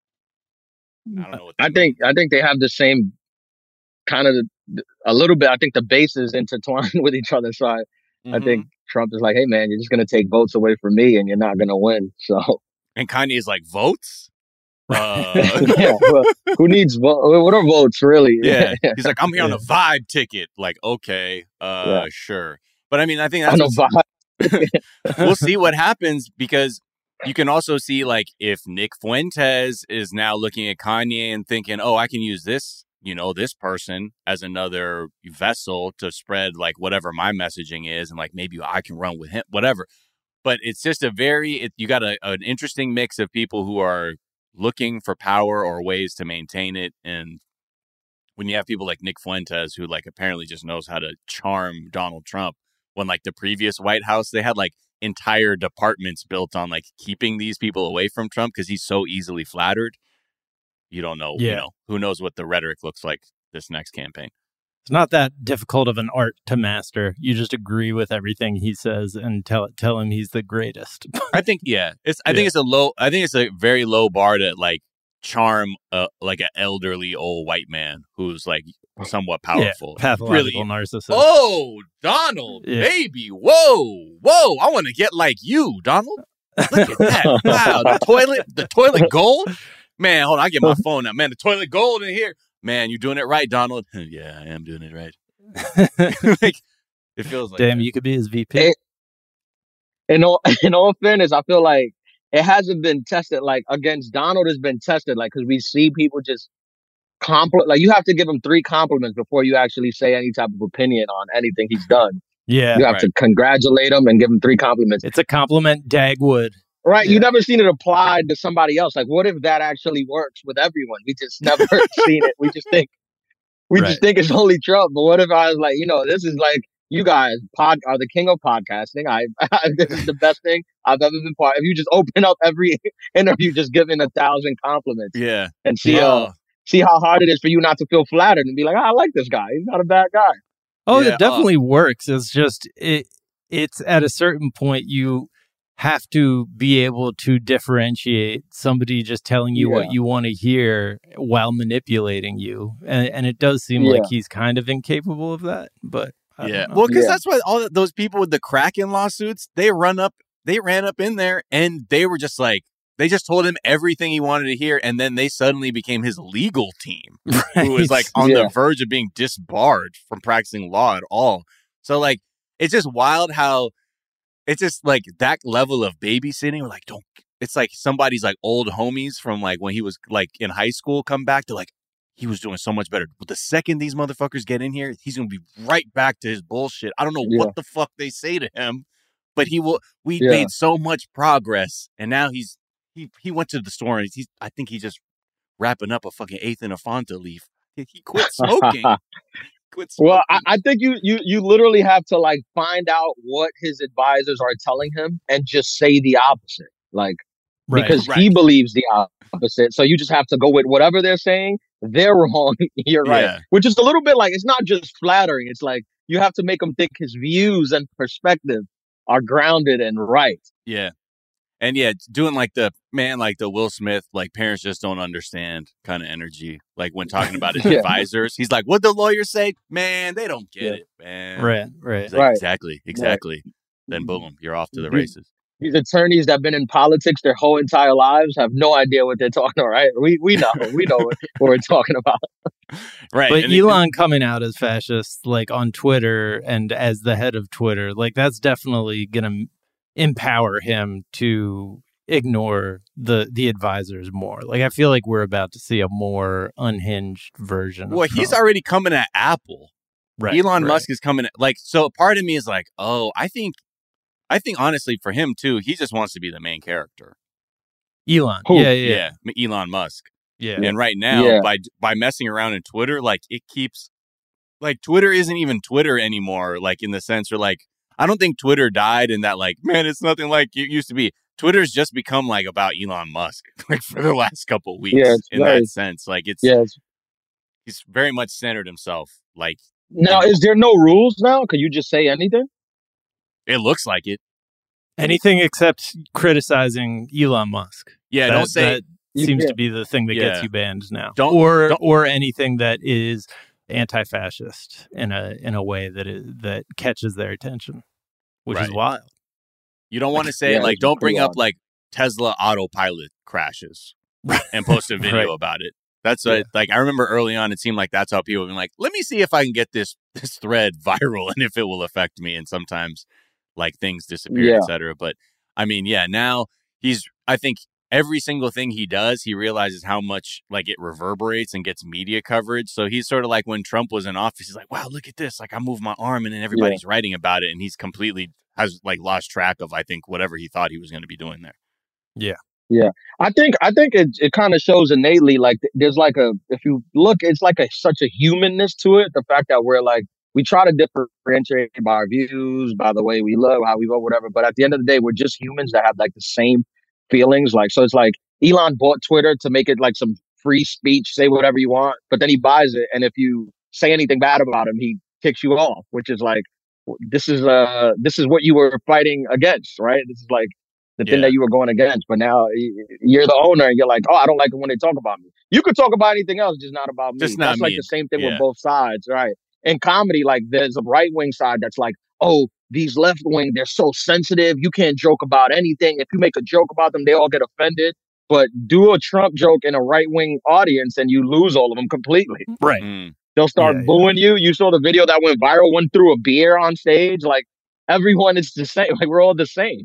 I don't know what I means. think I think they have the same kind of a little bit. I think the bases intertwined with each other. So I, mm-hmm. I think Trump is like, hey, man, you're just going to take votes away from me and you're not going to win. So And Kanye is like, votes? Uh, yeah, well, who needs vo- what are votes really? Yeah, he's like, I'm here on a vibe ticket. Like, okay, uh, yeah. sure. But I mean, I think that's on a vibe. We'll see what happens because you can also see like if Nick Fuentes is now looking at Kanye and thinking, oh, I can use this, you know, this person as another vessel to spread like whatever my messaging is, and like maybe I can run with him, whatever. But it's just a very it, you got a, an interesting mix of people who are looking for power or ways to maintain it. And when you have people like Nick Fuentes, who like apparently just knows how to charm Donald Trump, when like the previous White House, they had like entire departments built on like keeping these people away from Trump because he's so easily flattered. You don't know, yeah. you know, who knows what the rhetoric looks like this next campaign. It's not that difficult of an art to master. You just agree with everything he says and tell tell him he's the greatest. I think, yeah, it's. I yeah. think it's a low. I think it's a very low bar to like charm, uh, like an elderly old white man who's like somewhat powerful, yeah, pathological really, narcissist. Oh, Donald, yeah. baby, whoa, whoa! I want to get like you, Donald. Look at that! Wow, the toilet, the toilet gold. Man, hold on, I get my phone now. Man, the toilet gold in here. Man, you're doing it right, Donald. Yeah, I am doing it right. Like, it feels like damn, that. You could be his V P. It, in all in all fairness, I feel like it hasn't been tested. Like against Donald, has been tested. Like because we see people just compliment. Like you have to give him three compliments before you actually say any type of opinion on anything he's done. Yeah, you have right. to congratulate him and give him three compliments. It's a compliment, Dagwood. Right, Yeah. you never seen it applied to somebody else. Like, what if that actually works with everyone? We just never seen it. We just think, we Right. just think it's only Trump. But what if I was like, you know, this is like you guys pod are the king of podcasting. I, this is the best thing I've ever been part. If you just open up every interview, just giving a thousand compliments, Yeah. and see, Oh. uh, see how hard it is for you not to feel flattered and be like, oh, I like this guy. He's not a bad guy. Oh, Yeah, it definitely works. It's just it. It's at a certain point you have to be able to differentiate somebody just telling you Yeah. what you want to hear while manipulating you, and, and it does seem Yeah. like he's kind of incapable of that. But I Yeah. don't know. Well, because Yeah. that's why all th- those people with the Kraken lawsuits, they run up, they ran up in there and they were just like, they just told him everything he wanted to hear. And then they suddenly became his legal team, who was like on Yeah. the verge of being disbarred from practicing law at all. So, like, it's just wild how it's just like that level of babysitting. We're like, don't, it's like somebody's like old homies from like when he was like in high school come back to like, he was doing so much better. But the second these motherfuckers get in here, he's going to be right back to his bullshit. I don't know Yeah. what the fuck they say to him, but he will, we Yeah. made so much progress. And now he's, he, he went to the store and he's, I think he's just wrapping up a fucking eighth and a Fanta leaf. He, he quit smoking. quit smoking. Well, I, I think you, you you literally have to like find out what his advisors are telling him and just say the opposite. Like Right. because Right. he believes the opposite. So you just have to go with whatever they're saying. They're wrong. You're right. Yeah. Which is a little bit like, it's not just flattering. It's like you have to make him think his views and perspective are grounded and right. Yeah. And yeah, doing like the man, like the Will Smith, like parents just don't understand kind of energy. Like when talking about his Yeah. advisors, he's like, "What'd the lawyer say? Man, they don't get Yeah. it, man." Right, right. He's like, Right. exactly, exactly. Then boom, you're off to the Mhm. races. These attorneys that have been in politics their whole entire lives have no idea what they're talking about, right? We we know. We know what, what we're talking about. Right. But and it- Elon coming out as fascist, like on Twitter and as the head of Twitter, like that's definitely going to empower him to ignore the the advisors more. Like I feel like we're about to see a more unhinged version. well, of he's Trump. already coming at Apple. right. Elon right. Musk is coming at, like, so part of me is like, oh, I think, I think honestly for him too, he just wants to be the main character. Elon. Who? Yeah, yeah, Yeah. Elon Musk. yeah. And right now, Yeah. by by messing around in Twitter, like it keeps, like Twitter isn't even Twitter anymore. Like in the sense where, like, I don't think Twitter died in that, like, man, it's nothing like it used to be. Twitter's just become like about Elon Musk, like for the last couple weeks. Yeah, it's in very- that sense, like it's Yes. he's very much centered himself. Like Now, is there no rules now? Can you just say anything? it looks like it. Anything except criticizing Elon Musk. Yeah, That- don't say that You seems can't. to be the thing that Yeah. gets you banned now. Don't- or don't- or anything that is anti-fascist in a in a way that is, that catches their attention, which is Right. wild. you don't want to say Yeah, like it's don't pretty bring up wild. like Tesla autopilot crashes and post a video Right. about it. That's Yeah. a, like I remember early on, it seemed like that's how people have been like, let me see if I can get this this thread viral and if it will affect me. And sometimes like things disappear, Yeah. et cetera. But I mean, yeah, now he's I think every single thing he does, he realizes how much like it reverberates and gets media coverage. So he's sort of like when Trump was in office, he's like, wow, look at this. Like I move my arm and then everybody's writing about it. And he's completely has like lost track of, I think, whatever he thought he was going to be doing there. I think I think it it kind of shows innately like th- there's like a if you look it's like a such a humanness to it. The fact that we're like we try to differentiate by our views, by the way we look, how we vote, whatever. But at the end of the day, we're just humans that have like the same feelings. Like so, it's like Elon bought Twitter to make it like some free speech, say whatever you want. But then he buys it, and if you say anything bad about him, he kicks you off. Which is like this is uh this is what you were fighting against, right? This is like the thing Yeah. that you were going against, but now y- you're the owner and you're like, oh, I don't like it when they talk about me. You could talk about anything else, just not about me. Just not That's like me. the same thing Yeah. with both sides, right? In comedy, like there's a right wing side that's like, oh, these left wing, they're so sensitive. You can't joke about anything. If you make a joke about them, they all get offended. But do a Trump joke in a right wing audience and you lose all of them completely. Right. Mm. They'll start Yeah, yeah. booing you. You saw the video that went viral, one threw a beer on stage. Like everyone is the same. Like we're all the same.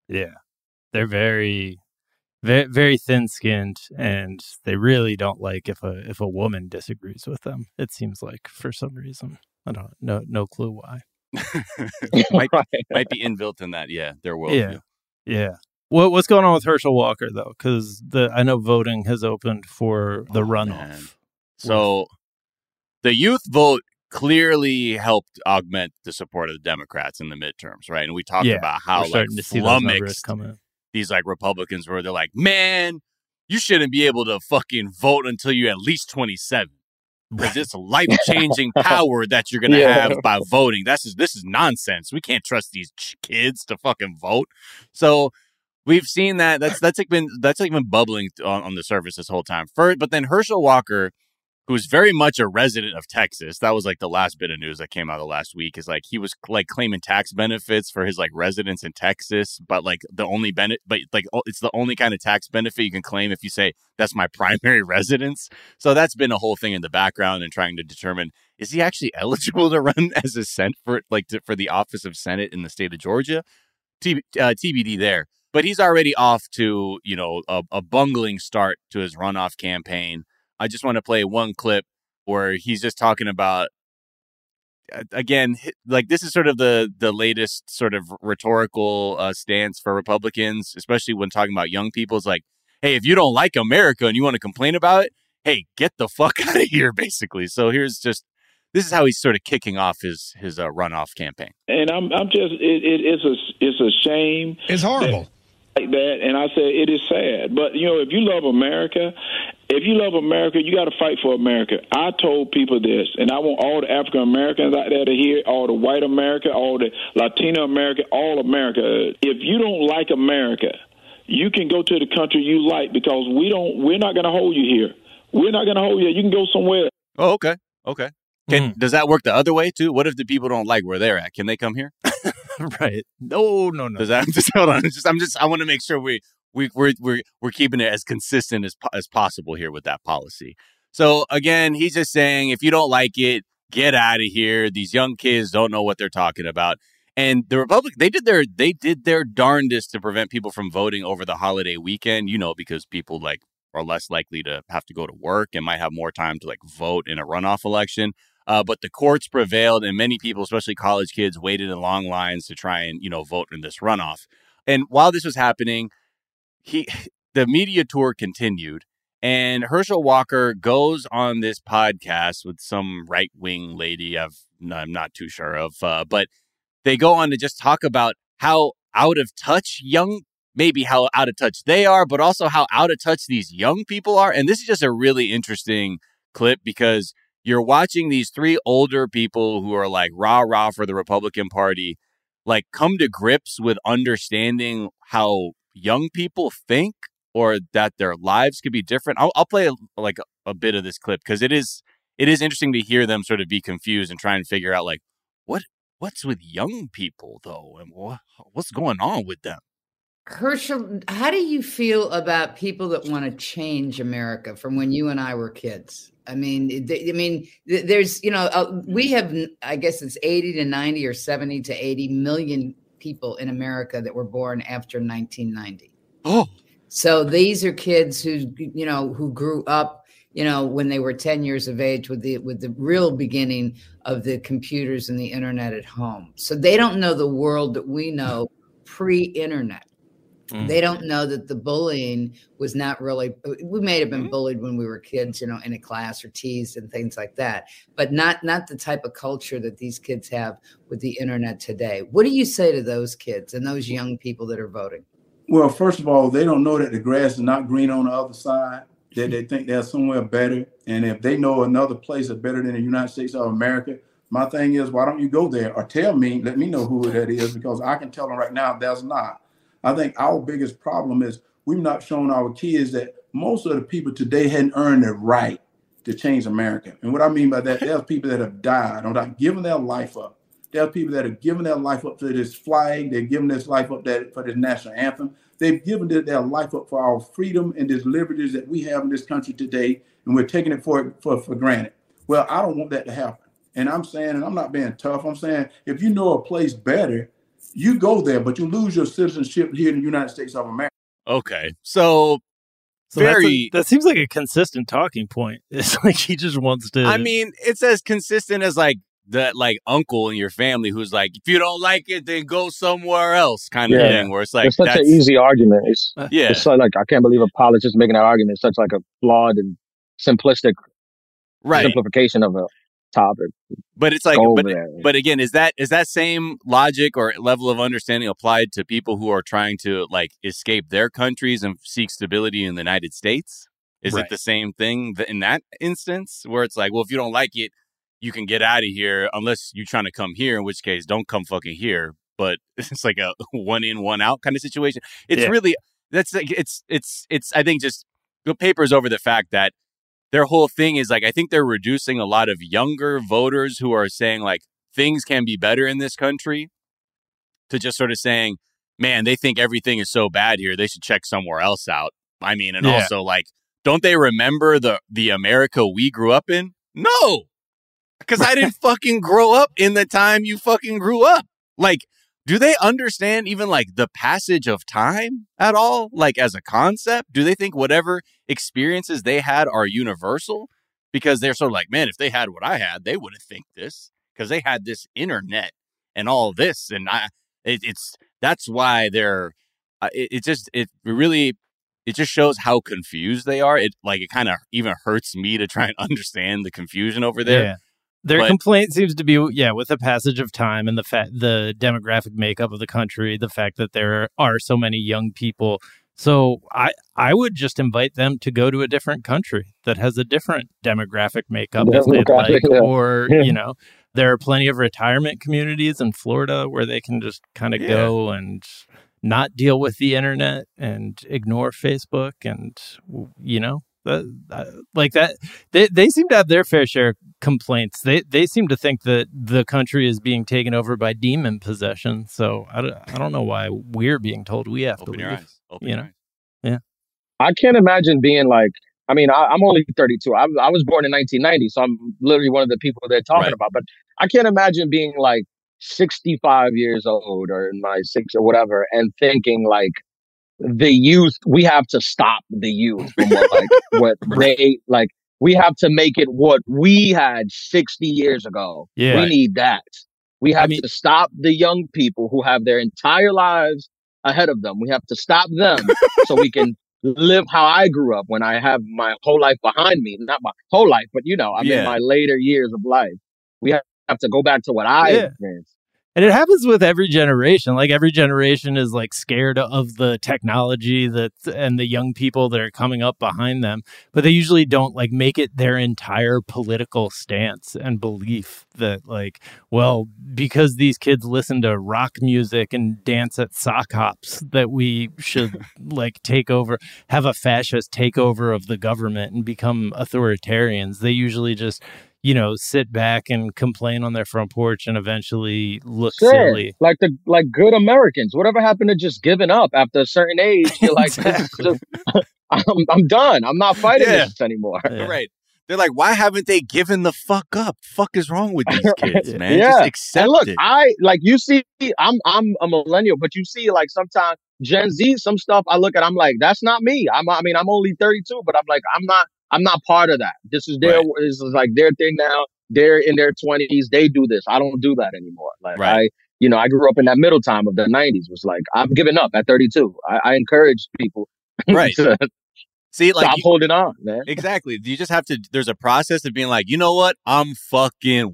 Yeah. They're very, very, very thin-skinned, and they really don't like if a if a woman disagrees with them. It seems like for some reason, I don't no no clue why. might might be inbuilt in that. Yeah, their worldview. Yeah, yeah. What what's going on with Herschel Walker though? Because the I know voting has opened for the oh, runoff. Man. So the youth vote clearly helped augment the support of the Democrats in the midterms, right? And we talked yeah, about how like flummoxed these like Republicans were. They're like, man, you shouldn't be able to fucking vote until you're at least twenty-seven. Because it's a life-changing power that you're going to yeah. have by voting. That's just, this is nonsense. We can't trust these ch- kids to fucking vote. So we've seen that. That's that's like been that's like been bubbling on, on the surface this whole time. First, but then Herschel Walker, who's very much a resident of Texas. That was like the last bit of news that came out the last week is like he was like claiming tax benefits for his like residence in Texas, but like the only benefit, but like it's the only kind of tax benefit you can claim if you say that's my primary residence. So that's been a whole thing in the background and trying to determine, is he actually eligible to run as a Senate for like to, for the office of Senate in the state of Georgia? T, uh, T B D there. But he's already off to, you know, a, a bungling start to his runoff campaign. I just want to play one clip where he's just talking about, again, like this is sort of the the latest sort of rhetorical uh, stance for Republicans, especially when talking about young people. It's like, hey, if you don't like America and you want to complain about it, hey, get the fuck out of here, basically. So here's just, this is how he's sort of kicking off his his uh, runoff campaign. And I'm I'm just, it, it, it's a it's a shame. It's horrible. That- Like that, and I said it is sad. But you know, if you love America, if you love America, you got to fight for America. I told people this, and I want all the African Americans out there to hear, all the white America, all the Latino America, all America. If you don't like America, you can go to the country you like, because we don't. We're not going to hold you here. We're not going to hold you. You can go somewhere. Oh, okay, okay. Can, mm. Does that work the other way too? What if the people don't like where they're at? Can they come here? Right. No, no, no. Does that just hold on? Just, I'm just. I want to make sure we we we're we're we're keeping it as consistent as as possible here with that policy. So again, he's just saying, if you don't like it, get out of here. These young kids don't know what they're talking about. And the Republic, they did their they did their darndest to prevent people from voting over the holiday weekend. You know, because people like are less likely to have to go to work and might have more time to like vote in a runoff election. Uh, but the courts prevailed, and many people, especially college kids, waited in long lines to try and, you know, vote in this runoff. And while this was happening, he the media tour continued, and Herschel Walker goes on this podcast with some right-wing lady I've, I'm not too sure of, uh, but they go on to just talk about how out of touch young, maybe how out of touch they are, but also how out of touch these young people are. And this is just a really interesting clip, because you're watching these three older people who are like rah rah for the Republican Party, like come to grips with understanding how young people think, or that their lives could be different. I'll, I'll play a, like a, a bit of this clip, because it is it is interesting to hear them sort of be confused and try and figure out like what what's with young people though, and what, what's going on with them. Herschel, how do you feel about people that want to change America from when you and I were kids? I mean, they, I mean, there's, you know, uh, we have, I guess it's eighty to ninety or seventy to eighty million people in America that were born after nineteen ninety. Oh, so these are kids who, you know, who grew up, you know, when they were ten years of age with the with the real beginning of the computers and the internet at home. So they don't know the world that we know pre-internet. Mm. They don't know that the bullying was not really, we may have been mm. bullied when we were kids, you know, in a class or teased and things like that, but not, not the type of culture that these kids have with the internet today. What do you say to those kids and those young people that are voting? Well, first of all, they don't know that the grass is not green on the other side, that they think they're somewhere better. And if they know another place is better than the United States of America, my thing is, why don't you go there or tell me, let me know who that is, because I can tell them right now there's not. I think our biggest problem is we've not shown our kids that most of the people today hadn't earned the right to change America. And what I mean by that, there's people that have died or not given their life up. There's people that have given their life up to this flag. They've given this life up that, for this national anthem. They've given their life up for our freedom and these liberties that we have in this country today, and we're taking it for, for, for granted. Well, I don't want that to happen. And I'm saying, and I'm not being tough, I'm saying, if you know a place better, you go there, but you lose your citizenship here in the United States of America. Okay, so, so very. A, that seems like a consistent talking point. It's like he just wants to. I mean, it's as consistent as like the like uncle in your family who's like, if you don't like it, then go somewhere else, kind of Yeah. thing. Where it's like it's such that's, an easy argument. It's yeah, it's so, like I can't believe a politician making that argument. It's such like a flawed and simplistic right. simplification of a topic. But it's like, Go but, over there. but again, is that is that same logic or level of understanding applied to people who are trying to like escape their countries and seek stability in the United States? Is Right. it the same thing th- in that instance where it's like, well, if you don't like it, you can get out of here unless you're trying to come here, in which case don't come fucking here. But it's like a one in, one out kind of situation. It's Yeah. really, that's like, it's, it's, it's, I think just the papers over the fact that their whole thing is like, I think they're reducing a lot of younger voters who are saying like things can be better in this country to just sort of saying, man, they think everything is so bad here. They should check somewhere else out. I mean, and Yeah. also like, don't they remember the, the America we grew up in? No, because I didn't fucking grow up in the time you fucking grew up. Like, do they understand even like the passage of time at all? Like as a concept, do they think whatever experiences they had are universal? Because they're sort of like, man, if they had what I had, they wouldn't think this because they had this internet and all this. And I, it, it's, that's why they're, uh, it, it just, it really, it just shows how confused they are. It like, it kind of even hurts me to try and understand the confusion over there. Yeah. Their But- complaint seems to be, yeah, with the passage of time and the fact, the demographic makeup of the country, the fact that there are so many young people. So I, I would just invite them to go to a different country that has a different demographic makeup if they'd Demographic, like, yeah. or Yeah. you know, there are plenty of retirement communities in Florida where they can just kind of Yeah. go and not deal with the internet and ignore Facebook and you know. Uh, uh, like that, they they seem to have their fair share of complaints. They they seem to think that the country is being taken over by demon possession. So I don't, I don't know why we're being told we have Open to your leave. eyes. Open you your know? eyes. I can't imagine being like, I mean, I, I'm only thirty-two. I, I was born in nineteen ninety, so I'm literally one of the people they're talking Right. about. But I can't imagine being like sixty-five years old or in my six or whatever and thinking like the youth, we have to stop the youth from what, like what they like. We have to make it what we had sixty years ago. Yeah. We Right. need that. We have I mean- to stop the young people who have their entire lives ahead of them. We have to stop them so we can live how I grew up when I have my whole life behind me. Not my whole life, but you know, I'm Yeah. in my later years of life. We have, have to go back to what I Yeah. experienced. And it happens with every generation. Like every generation is like scared of the technology that and the young people that are coming up behind them, but they usually don't like make it their entire political stance and belief that like, well, because these kids listen to rock music and dance at sock hops, that we should like take over, have a fascist takeover of the government and become authoritarians. They usually just, you know, sit back and complain on their front porch and eventually look Sure. silly. Like the like good Americans. Whatever happened to just giving up after a certain age? You're like, this is Exactly. just- I'm I'm done. I'm not fighting Yeah. this anymore. Yeah. Right. They're like, why haven't they given the fuck up? Fuck is wrong with these kids, man? Yeah. Just accept And look, it. I like you see, I'm I'm a millennial, but you see, like sometimes Gen Z, some stuff I look at, I'm like, that's not me. I'm I mean, I'm only thirty-two, but I'm like, I'm not I'm not part of that. This is their Right. this is like their thing now. They're in their twenties. They do this. I don't do that anymore. Like Right. I, you know, I grew up in that middle time of the nineties. Was like, I'm giving up at thirty-two. I, I encourage people Right. to See, like stop you- holding on, man. exactly. You just have to. There's a process of being like, you know what? I'm fucking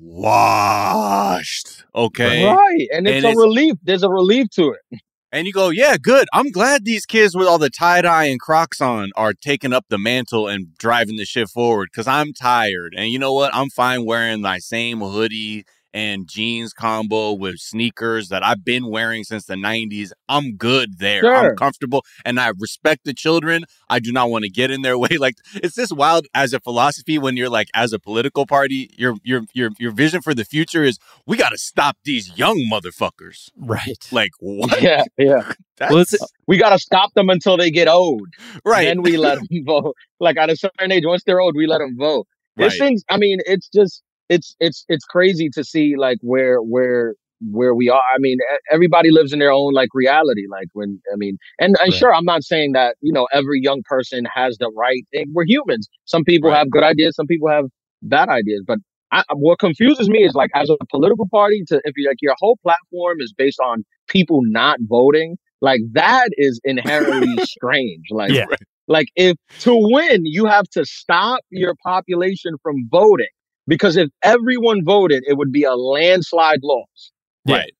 washed. Okay. Right. And it's And a it's- relief. There's a relief to it. And you go, yeah, good. I'm glad these kids with all the tie dye and Crocs on are taking up the mantle and driving the shit forward because I'm tired. And you know what? I'm fine wearing my same hoodie and jeans combo with sneakers that I've been wearing since the nineties. I'm good there. Sure. I'm comfortable and I respect the children. I do not want to get in their way. Like, it's this wild as a philosophy when you're like, as a political party, your your your your vision for the future is we got to stop these young motherfuckers. Right. Like, what? Yeah. Yeah. That's, Well, it's- We got to stop them until they get old. right. Then we let them vote. Like at a certain age, once they're old, we let them vote. This Right. thing's, I mean, it's just, it's, it's, it's crazy to see like where, where where we are. I mean, everybody lives in their own like reality. Like when, I mean, and, and Right. sure, I'm not saying that, you know, every young person has the right thing. We're humans. Some people Right. have good ideas. Some people have bad ideas. But I, what confuses me is like, as a political party, to if you like your whole platform is based on people not voting, like that is inherently strange. Like, Yeah. like if to win, you have to stop your population from voting, because if everyone voted, it would be a landslide loss. Yeah. Right.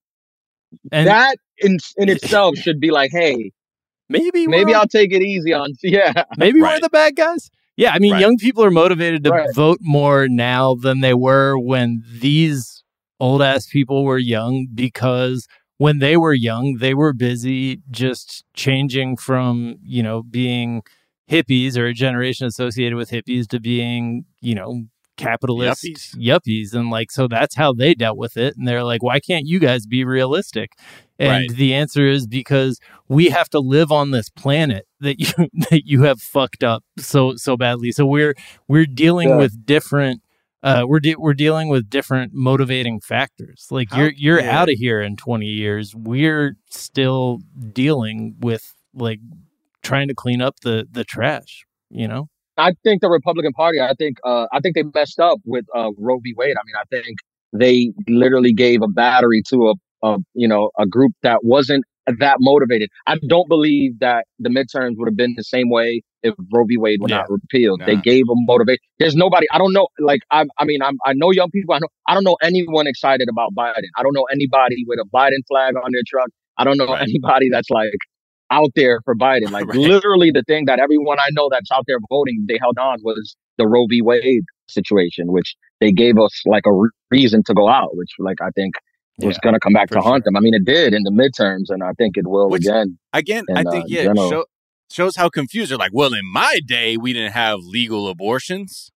And That in in itself should be like, hey, maybe maybe we're- I'll take it easy on. Yeah, maybe we're Right. the bad guys. Yeah, I mean, Right. young people are motivated to Right. vote more now than they were when these old ass people were young, because when they were young, they were busy just changing from, you know, being hippies or a generation associated with hippies to being, you know, capitalist Yuppies. yuppies. And like, so that's how they dealt with it. And they're like, why can't you guys be realistic? And Right. the answer is because we have to live on this planet that you that you have fucked up so so badly. So we're we're dealing Yeah. with different uh we're de- we're dealing with different motivating factors. Like How- you're you're yeah. out of here in twenty years. We're still dealing with like trying to clean up the the trash, you know? I think the Republican Party. I think uh, I think they messed up with uh, Roe v. Wade. I mean, I think they literally gave a battery to a, a you know a group that wasn't that motivated. I don't believe that the midterms would have been the same way if Roe v. Wade were Yeah. not repealed. They Nah. gave a motivation. There's nobody. I don't know. Like I, I mean, I'm, I know young people. I know. I don't know anyone excited about Biden. I don't know anybody with a Biden flag on their truck. I don't know Right. anybody that's like out there for Biden. Like Right. literally the thing that everyone I know that's out there voting, they held on was the Roe v. Wade situation, which they gave us like a re- reason to go out, which like I think was Yeah, going to come back for to haunt sure. them. I mean, it did in the midterms, and I think it will Which- again. Again, in, I think uh, yeah, general. show, shows how confused they're like. Well, in my day, we didn't have legal abortions,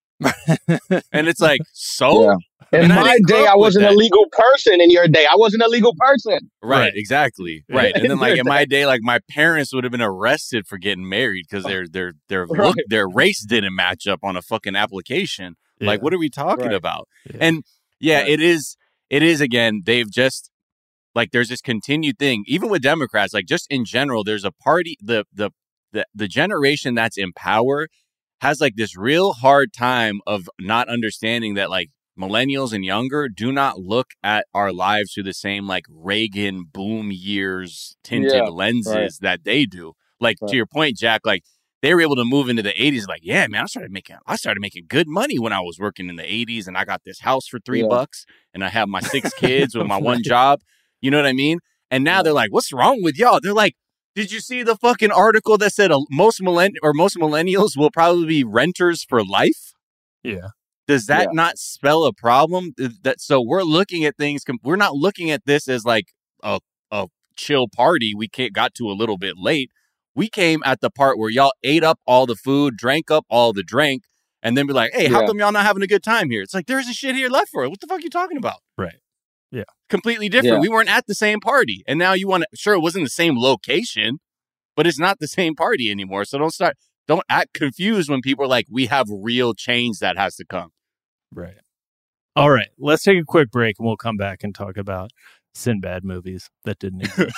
and it's like so. Yeah. In And I my didn't grow day, up I with wasn't a that. legal person. In your day, I wasn't a legal person. Right, Right. exactly. Yeah. Right. And then like in Right. my day, like my parents would have been arrested for getting married because their their their look Right. their race didn't match up on a fucking application. Like, Yeah. what are we talking Right. about? Yeah. And yeah, Right. it is it is again, they've just like there's this continued thing, even with Democrats, like just in general, there's a party, the the the the generation that's in power has like this real hard time of not understanding that like millennials and younger do not look at our lives through the same like Reagan boom years tinted Yeah, lenses right. that they do. Like Right. to your point, Jack, like they were able to move into the eighties. Like, yeah, man, I started making I started making good money when I was working in the eighties, and I got this house for three Yeah. bucks, and I have my six kids with my one job. You know what I mean? And now Yeah. they're like, "What's wrong with y'all?" They're like, "Did you see the fucking article that said uh, most millenn or most millennials will probably be renters for life?" Yeah. Does that Yeah. not spell a problem? That so we're looking at things. com- We're not looking at this as like a a chill party. We can't, got to a little bit late. We came at the part where y'all ate up all the food, drank up all the drink, and then be like, "Hey, how Yeah. come y'all not having a good time here?" It's like there's a shit here left for it. What the fuck are you talking about? Right. Yeah. Completely different. Yeah. We weren't at the same party, and now you want to. Sure, it wasn't the same location, but it's not the same party anymore. So don't start. Don't act confused when people are like, "We have real change that has to come." Right. All right. Let's take a quick break and we'll come back and talk about Sinbad movies that didn't exist.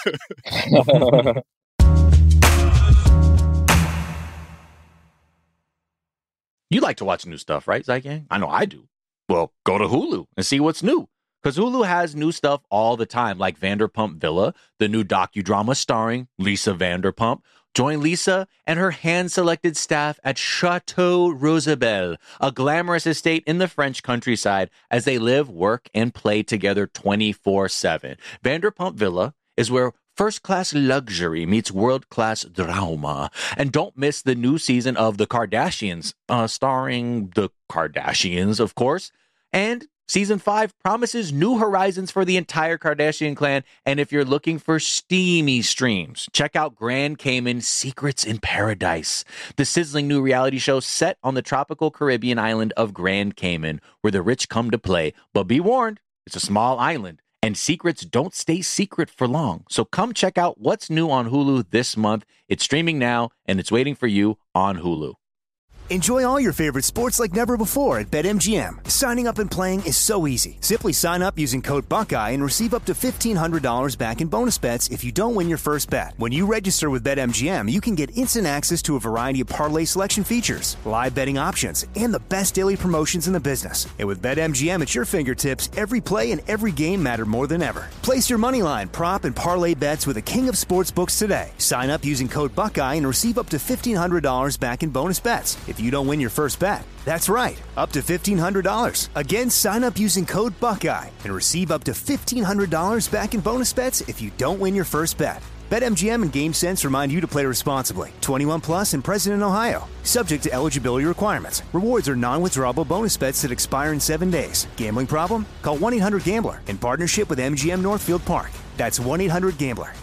You like to watch new stuff, right, Zygang? I know I do. Well, go to Hulu and see what's new. Because Hulu has new stuff all the time, like Vanderpump Villa, the new docudrama starring Lisa Vanderpump. Join Lisa and her hand-selected staff at Chateau Rosabelle, a glamorous estate in the French countryside, as they live, work, and play together twenty-four seven. Vanderpump Villa is where first-class luxury meets world-class drama. And don't miss the new season of The Kardashians, uh, starring the Kardashians, of course. And season five promises new horizons for the entire Kardashian clan. And if you're looking for steamy streams, check out Grand Cayman Secrets in Paradise, the sizzling new reality show set on the tropical Caribbean island of Grand Cayman, where the rich come to play. But be warned, it's a small island, and secrets don't stay secret for long. So come check out what's new on Hulu this month. It's streaming now, and it's waiting for you on Hulu. Enjoy all your favorite sports like never before at BetMGM. Signing up and playing is so easy. Simply sign up using code Buckeye and receive up to fifteen hundred dollars back in bonus bets if you don't win your first bet. When you register with BetMGM, you can get instant access to a variety of parlay selection features, live betting options, and the best daily promotions in the business. And with BetMGM at your fingertips, every play and every game matter more than ever. Place your moneyline, prop, and parlay bets with the king of sportsbooks today. Sign up using code Buckeye and receive up to fifteen hundred dollars back in bonus bets if you don't win your first bet. That's right, up to fifteen hundred dollars. Again, sign up using code Buckeye and receive up to fifteen hundred dollars back in bonus bets if you don't win your first bet. BetMGM and GameSense remind you to play responsibly. twenty-one plus and present in Ohio. Subject to eligibility requirements. Rewards are non-withdrawable bonus bets that expire in seven days. Gambling problem? Call one eight hundred gambler in partnership with M G M Northfield Park. That's one eight hundred gambler.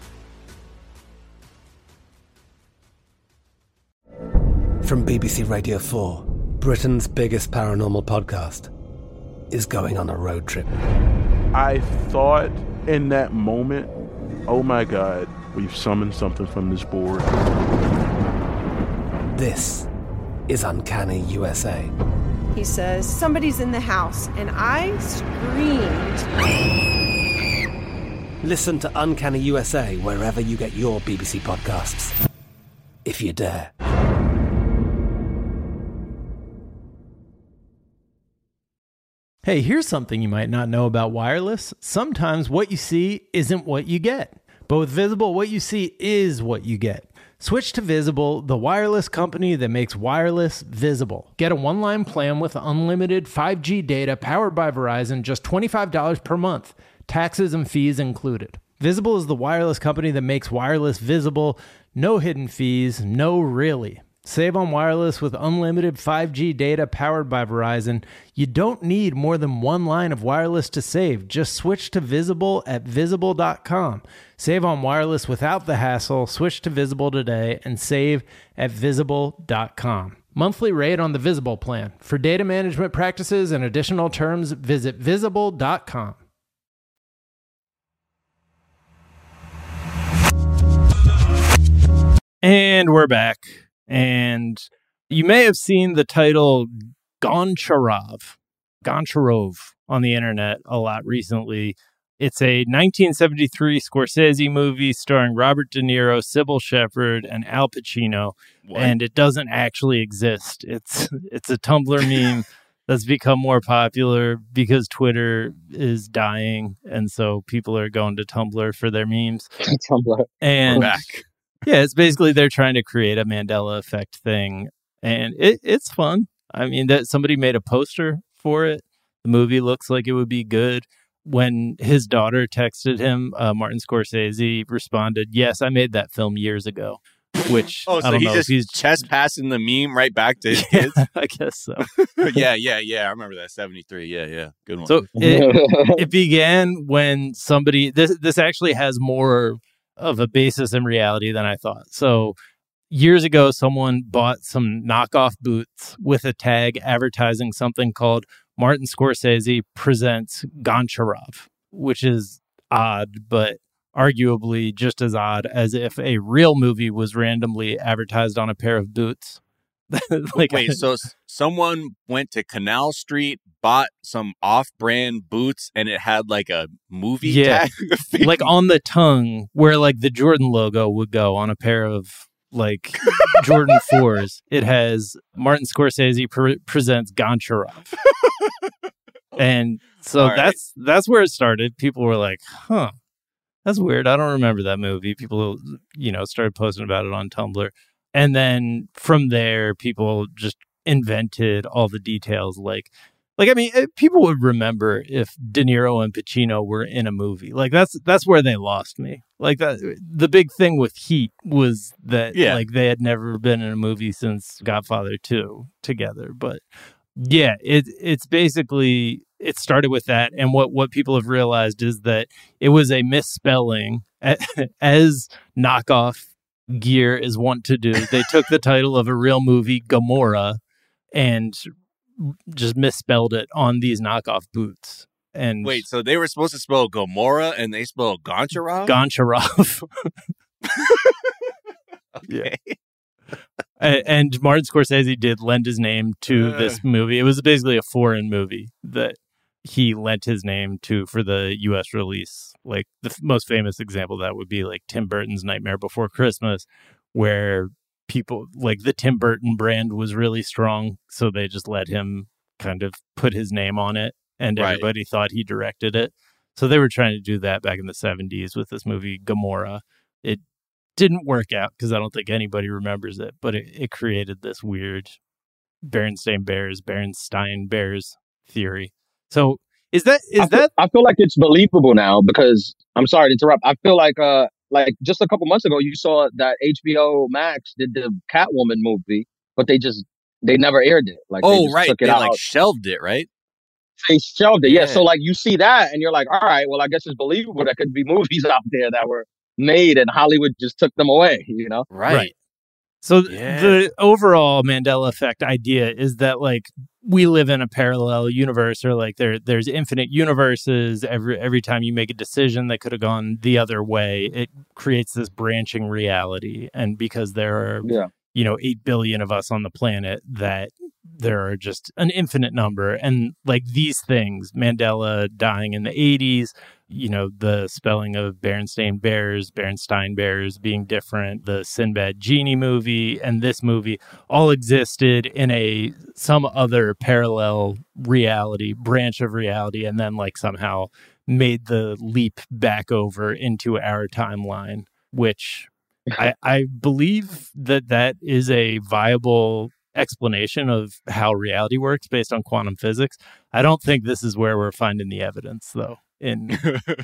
From B B C Radio four, Britain's biggest paranormal podcast is going on a road trip. I thought in that moment, oh my God, we've summoned something from this board. This is Uncanny U S A. He says, somebody's in the house, and I screamed. Listen to Uncanny U S A wherever you get your B B C podcasts, if you dare. Hey, here's something you might not know about wireless. Sometimes what you see isn't what you get. But with Visible, what you see is what you get. Switch to Visible, the wireless company that makes wireless visible. Get a one-line plan with unlimited five G data powered by Verizon, just twenty-five dollars per month. Taxes and fees included. Visible is the wireless company that makes wireless visible. No hidden fees, no really. Save on wireless with unlimited five G data powered by Verizon. You don't need more than one line of wireless to save. Just switch to Visible at visible dot com. Save on wireless without the hassle. Switch to Visible today and save at visible dot com. Monthly rate on the Visible plan. For data management practices and additional terms, visit visible dot com. And we're back. And you may have seen the title Goncharov, Goncharov on the internet a lot recently. It's a nineteen seventy-three Scorsese movie starring Robert De Niro, Sybil Shepherd, and Al Pacino. What? And it doesn't actually exist. It's it's a Tumblr meme that's become more popular because Twitter is dying, and so people are going to Tumblr for their memes. Tumblr. And We're back. Yeah, it's basically they're trying to create a Mandela effect thing, and it, it's fun. I mean, that somebody made a poster for it. The movie looks like it would be good. When his daughter texted him, uh, Martin Scorsese responded, "Yes, I made that film years ago." Which oh, so I don't he know just if he's chest passing the meme right back to his yeah, kids. I guess so. yeah, yeah, yeah. I remember that seventy-three. Yeah, yeah, good one. So it, it began when somebody. This this actually has more of a basis in reality than I thought. So years ago, someone bought some knockoff boots with a tag advertising something called Martin Scorsese Presents Goncharov, which is odd, but arguably just as odd as if a real movie was randomly advertised on a pair of boots. like, Wait, so someone went to Canal Street, bought some off-brand boots, and it had like a movie yeah, tag? like on the tongue where like the Jordan logo would go on a pair of like Jordan fours. It has Martin Scorsese pre- presents Goncharov. And so right. that's that's where it started. People were like, huh, that's weird. I don't remember that movie. People, you know, started posting about it on Tumblr. And then from there, people just invented all the details. Like, like I mean, people would remember if De Niro and Pacino were in a movie. Like, that's that's where they lost me. Like, that, the big thing with Heat was that, yeah. like, they had never been in a movie since Godfather two together. But, yeah, it it's basically, it started with that. And what, what people have realized is that it was a misspelling as knockoff gear is wont to do. They took the title of a real movie, Gomorrah, and just misspelled it on these knockoff boots. And wait, so they were supposed to spell Gomorrah and they spelled Goncharov? Goncharov. Okay. Yeah. A- And Martin Scorsese did lend his name to Uh. this movie. It was basically a foreign movie that he lent his name to for the U S release. Like the f- most famous example of that would be like Tim Burton's Nightmare Before Christmas, where people like the Tim Burton brand was really strong. So they just let him kind of put his name on it, and Right. everybody thought he directed it. So they were trying to do that back in the seventies with this movie Gomorrah. It didn't work out because I don't think anybody remembers it, but it, it created this weird Berenstain Bears, Berenstein Bears theory. So is that is I feel, that I feel like it's believable now because I'm sorry to interrupt. I feel like uh like just a couple months ago you saw that H B O Max did the Catwoman movie, but they just they never aired it. Like they Oh, just right. took it They out. like shelved it, right? They shelved it. Yeah. Yeah. So like you see that and you're like, all right, well I guess it's believable. There could be movies out there that were made and Hollywood just took them away. You know? Right. Right. So th- Yeah. the overall Mandela effect idea is that like we live in a parallel universe, or like there there's infinite universes. Every every time you make a decision that could have gone the other way, it creates this branching reality. And because there are Yeah. you know eight billion of us on the planet, that there are just an infinite number. And like these things, Mandela dying in the eighties, you know, the spelling of Berenstain Bears, Berenstein Bears being different, the Sinbad Genie movie and this movie all existed in a some other parallel reality, branch of reality, and then like somehow made the leap back over into our timeline, which I, I believe that that is a viable explanation of how reality works based on quantum physics. I don't think this is where we're finding the evidence, though, in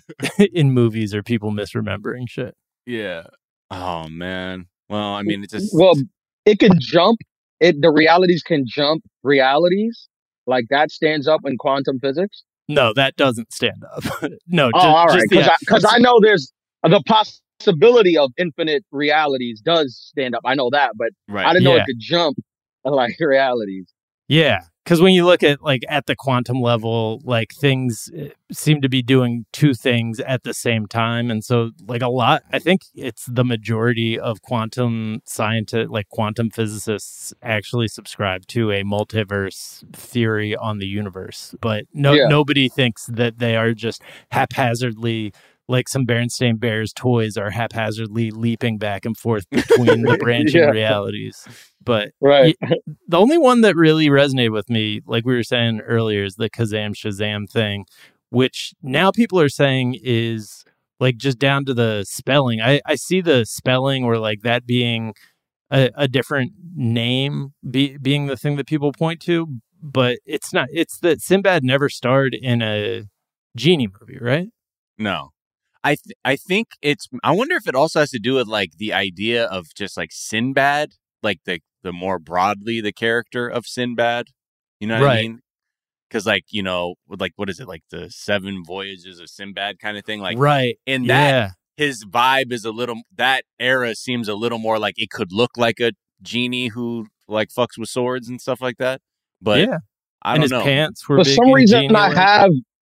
in movies or people misremembering shit. Yeah. Oh man. Well, I mean, it just Well, it can jump. It the realities can jump realities. Like that stands up in quantum physics. No, that doesn't stand up. no, Oh, ju- all right. just the- Because I, 'cause I know there's the possibility of infinite realities does stand up. I know that, but right. I didn't know Yeah. it could jump like realities. Yeah, because when you look at like at the quantum level, like things uh, seem to be doing two things at the same time, and so like a lot, I think it's the majority of quantum scientists, like quantum physicists, actually subscribe to a multiverse theory on the universe. But no, Yeah. nobody thinks that they are just haphazardly. Like some Berenstain Bears toys are haphazardly leaping back and forth between the branching Yeah. realities. But Right. y- the only one that really resonated with me, like we were saying earlier, is the Kazam Shazam thing, which now people are saying is like just down to the spelling. I, I see the spelling or like that being a, a different name be, being the thing that people point to, but it's not. It's that Sinbad never starred in a genie movie, right? No. I th- I think it's I wonder if it also has to do with like the idea of just like Sinbad, like the the more broadly the character of Sinbad. You know what I Right. mean? Because like, you know, with like what is it, like the seven voyages of Sinbad kind of thing? Like right. in that Yeah. his vibe is a little that era seems a little more like it could look like a genie who like fucks with swords and stuff like that. But yeah. I And don't his know. pants were For big some and reason, I genie-like. have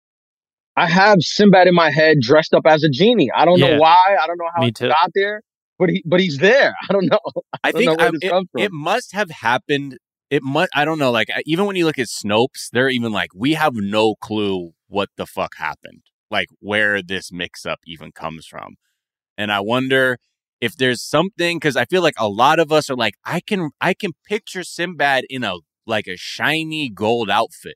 I have Sinbad in my head dressed up as a genie. I don't Yeah. know why. I don't know how Me it too. got there, but he but he's there. I don't know. I, I don't know think where I, this it, comes from. it must have happened. It must. I don't know. Like I- even when you look at Snopes, they're even like, we have no clue what the fuck happened. Like where this mix-up even comes from. And I wonder if there's something, because I feel like a lot of us are like, I can I can picture Sinbad in a like a shiny gold outfit.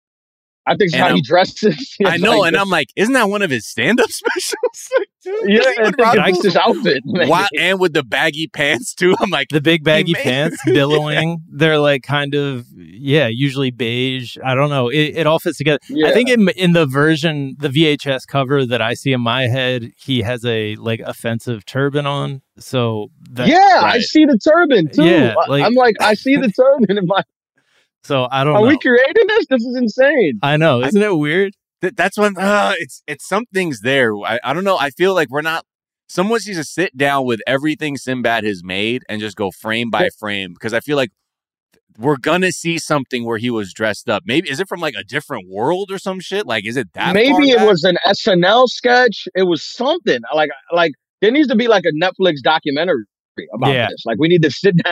I think it's and how I'm- he dresses. I It's know, like and this- I'm like, isn't that one of his stand-up specials? Like, dude, yeah, does he I would think rock it's his outfit. maybe. Why- and with the baggy pants too. I'm like, The big baggy made- pants billowing. They're like kind of, yeah, usually beige. I don't know. It, it all fits together. I Yeah. think in, in the version, the V H S cover that I see in my head, he has a like offensive turban on. So that, yeah, I right. see the turban too. Yeah, like- I'm like, I see the turban in my. so I don't Are know. we creating this? This is insane. I know. Isn't it weird? Th- that's when uh, it's it's something's there. I, I don't know. I feel like we're not. Someone needs to sit down with everything Sinbad has made and just go frame by frame, because I feel like we're gonna see something where he was dressed up. Maybe is it from like a different world or some shit? Like is it that? far Maybe it back? was an S N L sketch. It was something like like there needs to be like a Netflix documentary about Yeah. this. Like we need to sit down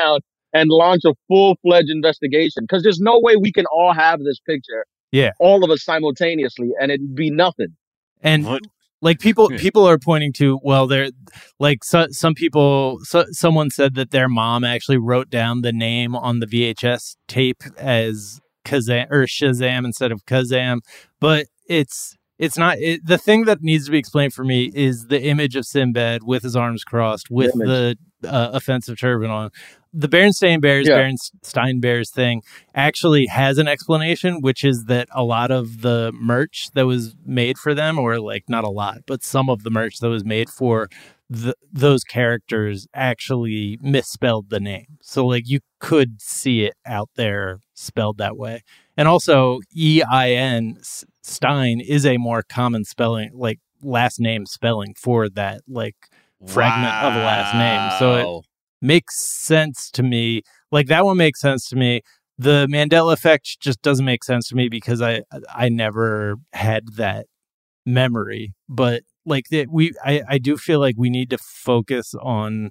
and launch a full-fledged investigation. Because there's no way we can all have this picture, yeah, all of us simultaneously, and it'd be nothing. And What? like people, people are pointing to, well, they're like so, some people. So, someone said that their mom actually wrote down the name on the V H S tape as Kazam or Shazam instead of Kazam, but it's it's not. It, the thing that needs to be explained for me is the image of Sinbad with his arms crossed, with the, the uh, offensive turban on. The Berenstain Bears, yeah. Berenstain Bears thing actually has an explanation, which is that a lot of the merch that was made for them, or like not a lot, but some of the merch that was made for the, those characters actually misspelled the name. So like you could see it out there spelled that way. And also E I N Stein is a more common spelling, like last name spelling for that like fragment wow. of a last name. So it makes sense to me. Like that one makes sense to me. The Mandela effect just doesn't make sense to me because I I never had that memory. But like that, we I, I do feel like we need to focus on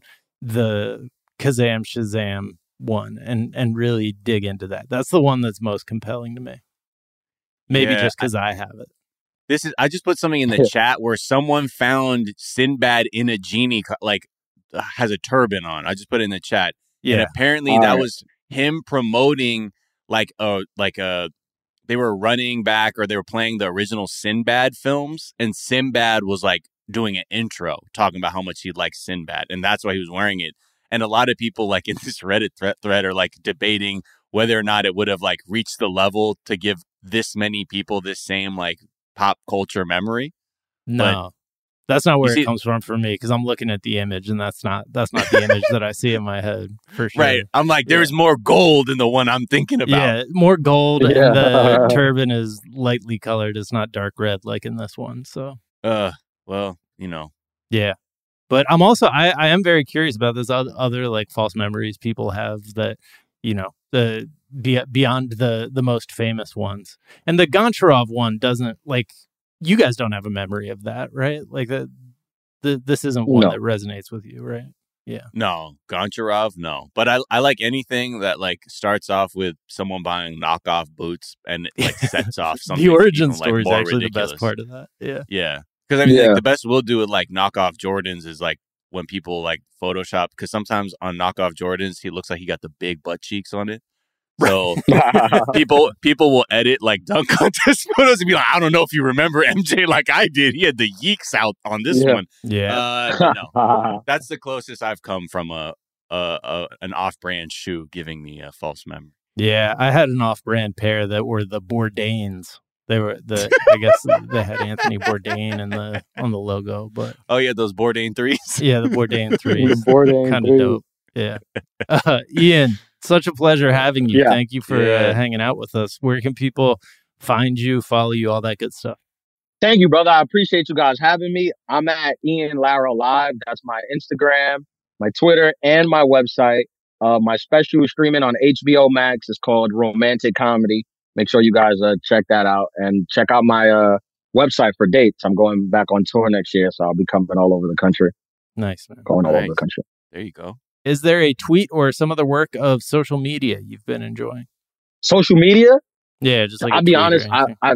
the Kazam Shazam one and and really dig into that. That's the one that's most compelling to me. Maybe yeah, just because I, I have it. This is I just put something in the chat where someone found Sinbad in a genie like. has a turban on. I just put it in the chat. Yeah. And apparently All that right. was him promoting like a like a they were running back or they were playing the original Sinbad films, and Sinbad was like doing an intro talking about how much he likes Sinbad, and that's why he was wearing it. And a lot of people like in this Reddit thread, thread are like debating whether or not it would have like reached the level to give this many people this same like pop culture memory. No. But that's not where see, it comes from for me, because I'm looking at the image, and that's not that's not the image that I see in my head for sure. Right. I'm like, there's yeah. more gold in the one I'm thinking about. Yeah, more gold, yeah. and the turban is lightly colored. It's not dark red like in this one. So, uh, well, you know, yeah. But I'm also I, I am very curious about this other, other like false memories people have that, you know, the be, beyond the the most famous ones, and the Goncharov one doesn't like. You guys don't have a memory of that, right? Like the, the this isn't one no. that resonates with you, right? Yeah. No, Goncharov, no. But I I like anything that like starts off with someone buying knockoff boots and like sets off something. The origin story like, is actually ridiculous. the best part of that. Yeah. Yeah. Because I mean, yeah. like, the best we'll do with like knockoff Jordans is like when people like Photoshop. Because sometimes on knockoff Jordans, he looks like he got the big butt cheeks on it. So people people will edit like dunk contest photos and be like, I don't know if you remember M J like I did. He had the yeeks out on this yeah. one. Yeah, uh, no, that's the closest I've come from a, a, a an off-brand shoe giving me a false memory. Yeah, I had an off-brand pair that were the Bourdains. They were the I guess they had Anthony Bourdain in the on the logo, but oh yeah, those Bourdain threes. Yeah, the Bourdain threes. Bourdain kind of dope. Yeah, uh, Ian. Such a pleasure having you. Yeah. Thank you for yeah. uh, hanging out with us. Where can people find you, follow you, all that good stuff? Thank you, brother. I appreciate you guys having me. I'm at Ian Lara Live. That's my Instagram, my Twitter, and my website. Uh, my special is streaming on H B O Max. It's called Romantic Comedy. Make sure you guys uh, check that out and check out my uh, website for dates. I'm going back on tour next year, so I'll be coming all over the country. Nice, man. Going nice. all over the country. There you go. Is there a tweet or some other work of social media you've been enjoying? Social media? Yeah, just like I'll be honest. I, I,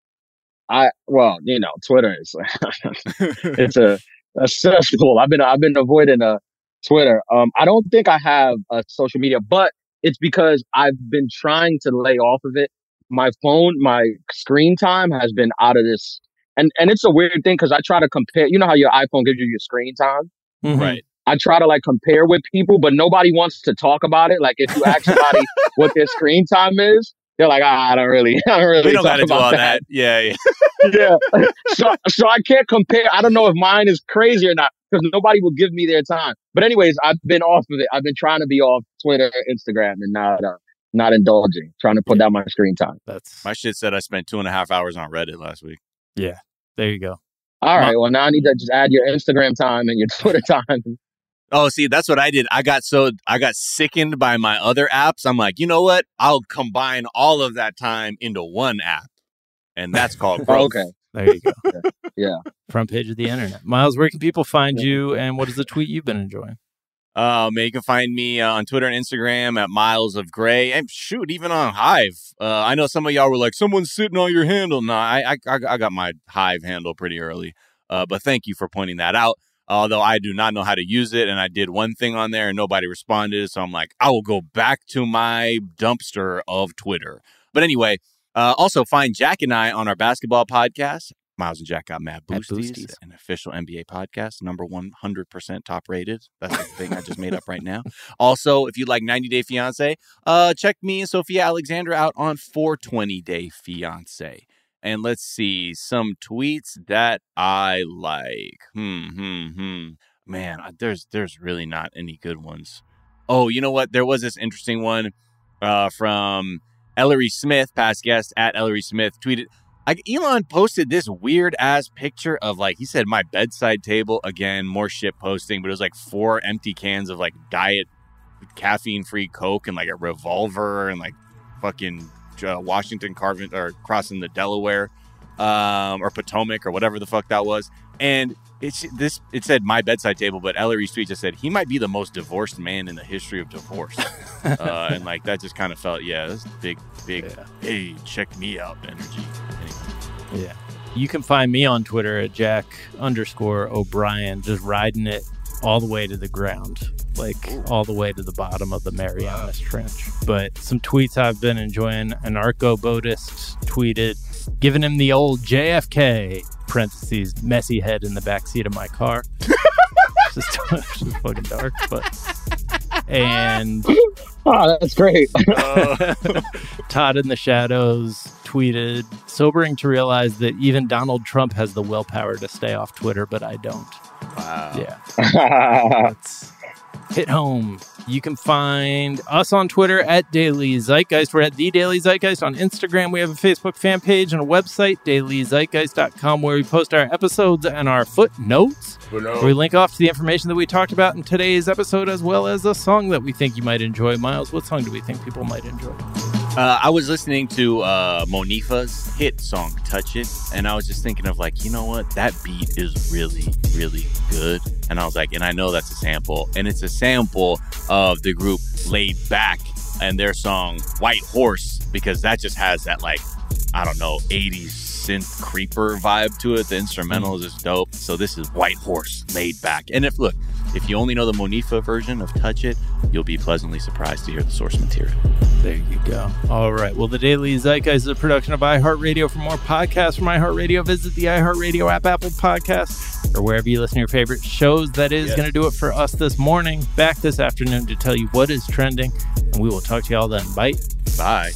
I, well, you know, Twitter is it's a, a cesspool. I've been, I've been avoiding uh, Twitter. Um, I don't think I have a social media, but it's because I've been trying to lay off of it. My phone, my screen time has been out of this, and and it's a weird thing because I try to compare. You know how your iPhone gives you your screen time, mm-hmm. right? I try to like compare with people, but nobody wants to talk about it. Like if you ask somebody what their screen time is, they're like, ah, I don't really, I don't really. We don't got to do all that. that. Yeah, yeah. yeah. So, so I can't compare. I don't know if mine is crazy or not because nobody will give me their time. But anyways, I've been off of it. I've been trying to be off Twitter, Instagram, and not uh, not indulging. Trying to put down my screen time. That's my shit said I spent two and a half hours on Reddit last week. Yeah, there you go. All right. Well, now I need to just add your Instagram time and your Twitter time. Oh, see, that's what I did. I got so I got sickened by my other apps. I'm like, you know what? I'll combine all of that time into one app, and that's called growth. Oh, okay, there you go. Yeah, front page of the internet. Miles, where can people find yeah. you, and what is the tweet you've been enjoying? Uh, man, you can find me uh, on Twitter and Instagram at Miles of Gray. And shoot, even on Hive. Uh, I know some of y'all were like, someone's sitting on your handle. No, I, I, I got my Hive handle pretty early. Uh, but thank you for pointing that out. Although I do not know how to use it, and I did one thing on there and nobody responded. So I'm like, I will go back to my dumpster of Twitter. But anyway, uh, also find Jack and I on our basketball podcast. Miles and Jack Got Mad Boosties, Boosties, an official N B A podcast, number one hundred percent top rated. That's the thing I just made up right now. Also, if you like ninety Day Fiancé, uh, check me and Sophia Alexandra out on four twenty Day Fiancé. And let's see, some tweets that I like. Hmm, hmm, hmm. Man, there's there's really not any good ones. Oh, you know what? There was this interesting one uh, from Ellery Smith, past guest at Ellery Smith, tweeted, I, Elon posted this weird-ass picture of, like, he said, my bedside table. Again, more shit posting, but it was, like, four empty cans of, like, diet caffeine-free Coke and, like, a revolver and, like, fucking uh, Washington carving or crossing the Delaware um, or Potomac or whatever the fuck that was. And it's this. It said my bedside table, but Ellery Street just said he might be the most divorced man in the history of divorce. uh, and, like, that just kind of felt, yeah, this big, big, yeah. Hey, check me out energy. Yeah. You can find me on Twitter at Jack underscore O'Brien, just riding it all the way to the ground, like Ooh. all the way to the bottom of the Marianas wow. Trench. But some tweets I've been enjoying. Anarcho-Bodist tweeted, giving him the old J F K, parentheses, messy head in the backseat of my car. It's just, it's just fucking dark, but... And... Oh, that's great. Todd in the Shadows tweeted, sobering to realize that even Donald Trump has the willpower to stay off Twitter, but I don't. Wow. Yeah. Let's hit home. You can find us on Twitter at Daily Zeitgeist. We're at The Daily Zeitgeist on Instagram. We have a Facebook fan page and a website, daily zeitgeist dot com, where we post our episodes and our footnotes. Where we link off to the information that we talked about in today's episode, as well as a song that we think you might enjoy. Miles, what song do we think people might enjoy? Uh, I was listening to uh, Monifa's hit song, Touch It, and I was just thinking of, like, you know what? That beat is really, really good. And I was like, and I know that's a sample. And it's a sample of the group Laid Back and their song White Horse, because that just has that, like, I don't know, eighties synth creeper vibe to it. The instrumental is just dope. So this is White Horse, Laid Back. And if, look, if you only know the Monifa version of Touch It, you'll be pleasantly surprised to hear the source material. There you go. All right. Well, the Daily Zeitgeist is a production of iHeartRadio. For more podcasts from iHeartRadio, visit the iHeartRadio app, Apple Podcasts, or wherever you listen to your favorite shows. That is yes. going to do it for us this morning. Back this afternoon to tell you what is trending, and we will talk to you all then. Bye. Bye.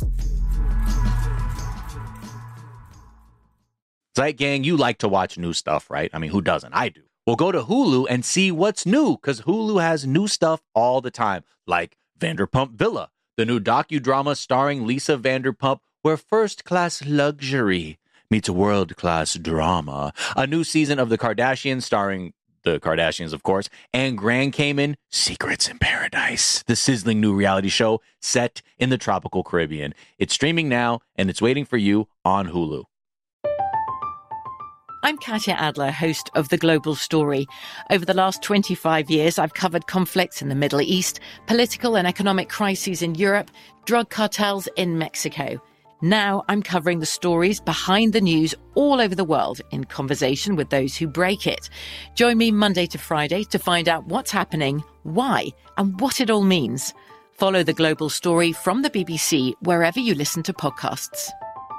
Zeit Gang, you like to watch new stuff, right? I mean, who doesn't? I do. Well, go to Hulu and see what's new, because Hulu has new stuff all the time, like Vanderpump Villa, the new docudrama starring Lisa Vanderpump, where first-class luxury meets world-class drama. A new season of The Kardashians starring the Kardashians, of course, and Grand Cayman, Secrets in Paradise, the sizzling new reality show set in the tropical Caribbean. It's streaming now, and it's waiting for you on Hulu. I'm Katya Adler, host of The Global Story. Over the last twenty-five years, I've covered conflicts in the Middle East, political and economic crises in Europe, drug cartels in Mexico. Now I'm covering the stories behind the news all over the world in conversation with those who break it. Join me Monday to Friday to find out what's happening, why, and what it all means. Follow The Global Story from the B B C wherever you listen to podcasts.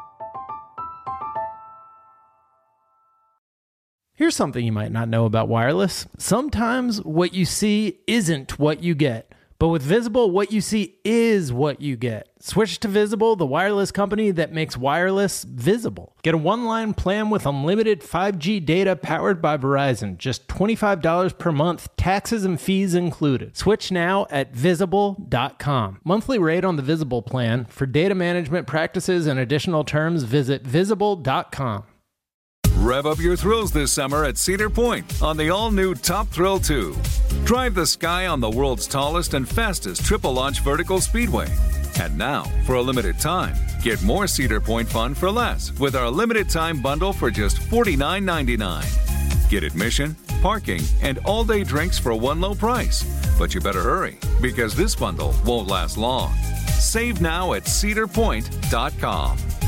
Here's something you might not know about wireless. Sometimes what you see isn't what you get. But with Visible, what you see is what you get. Switch to Visible, the wireless company that makes wireless visible. Get a one-line plan with unlimited five G data powered by Verizon. Just twenty-five dollars per month, taxes and fees included. Switch now at visible dot com. Monthly rate on the Visible plan. For data management practices and additional terms, visit visible dot com. Rev up your thrills this summer at Cedar Point on the all-new Top Thrill two. Drive the sky on the world's tallest and fastest triple-launch vertical speedway. And now, for a limited time, get more Cedar Point fun for less with our limited-time bundle for just forty-nine ninety-nine. Get admission, parking, and all-day drinks for one low price. But you better hurry, because this bundle won't last long. Save now at cedar point dot com.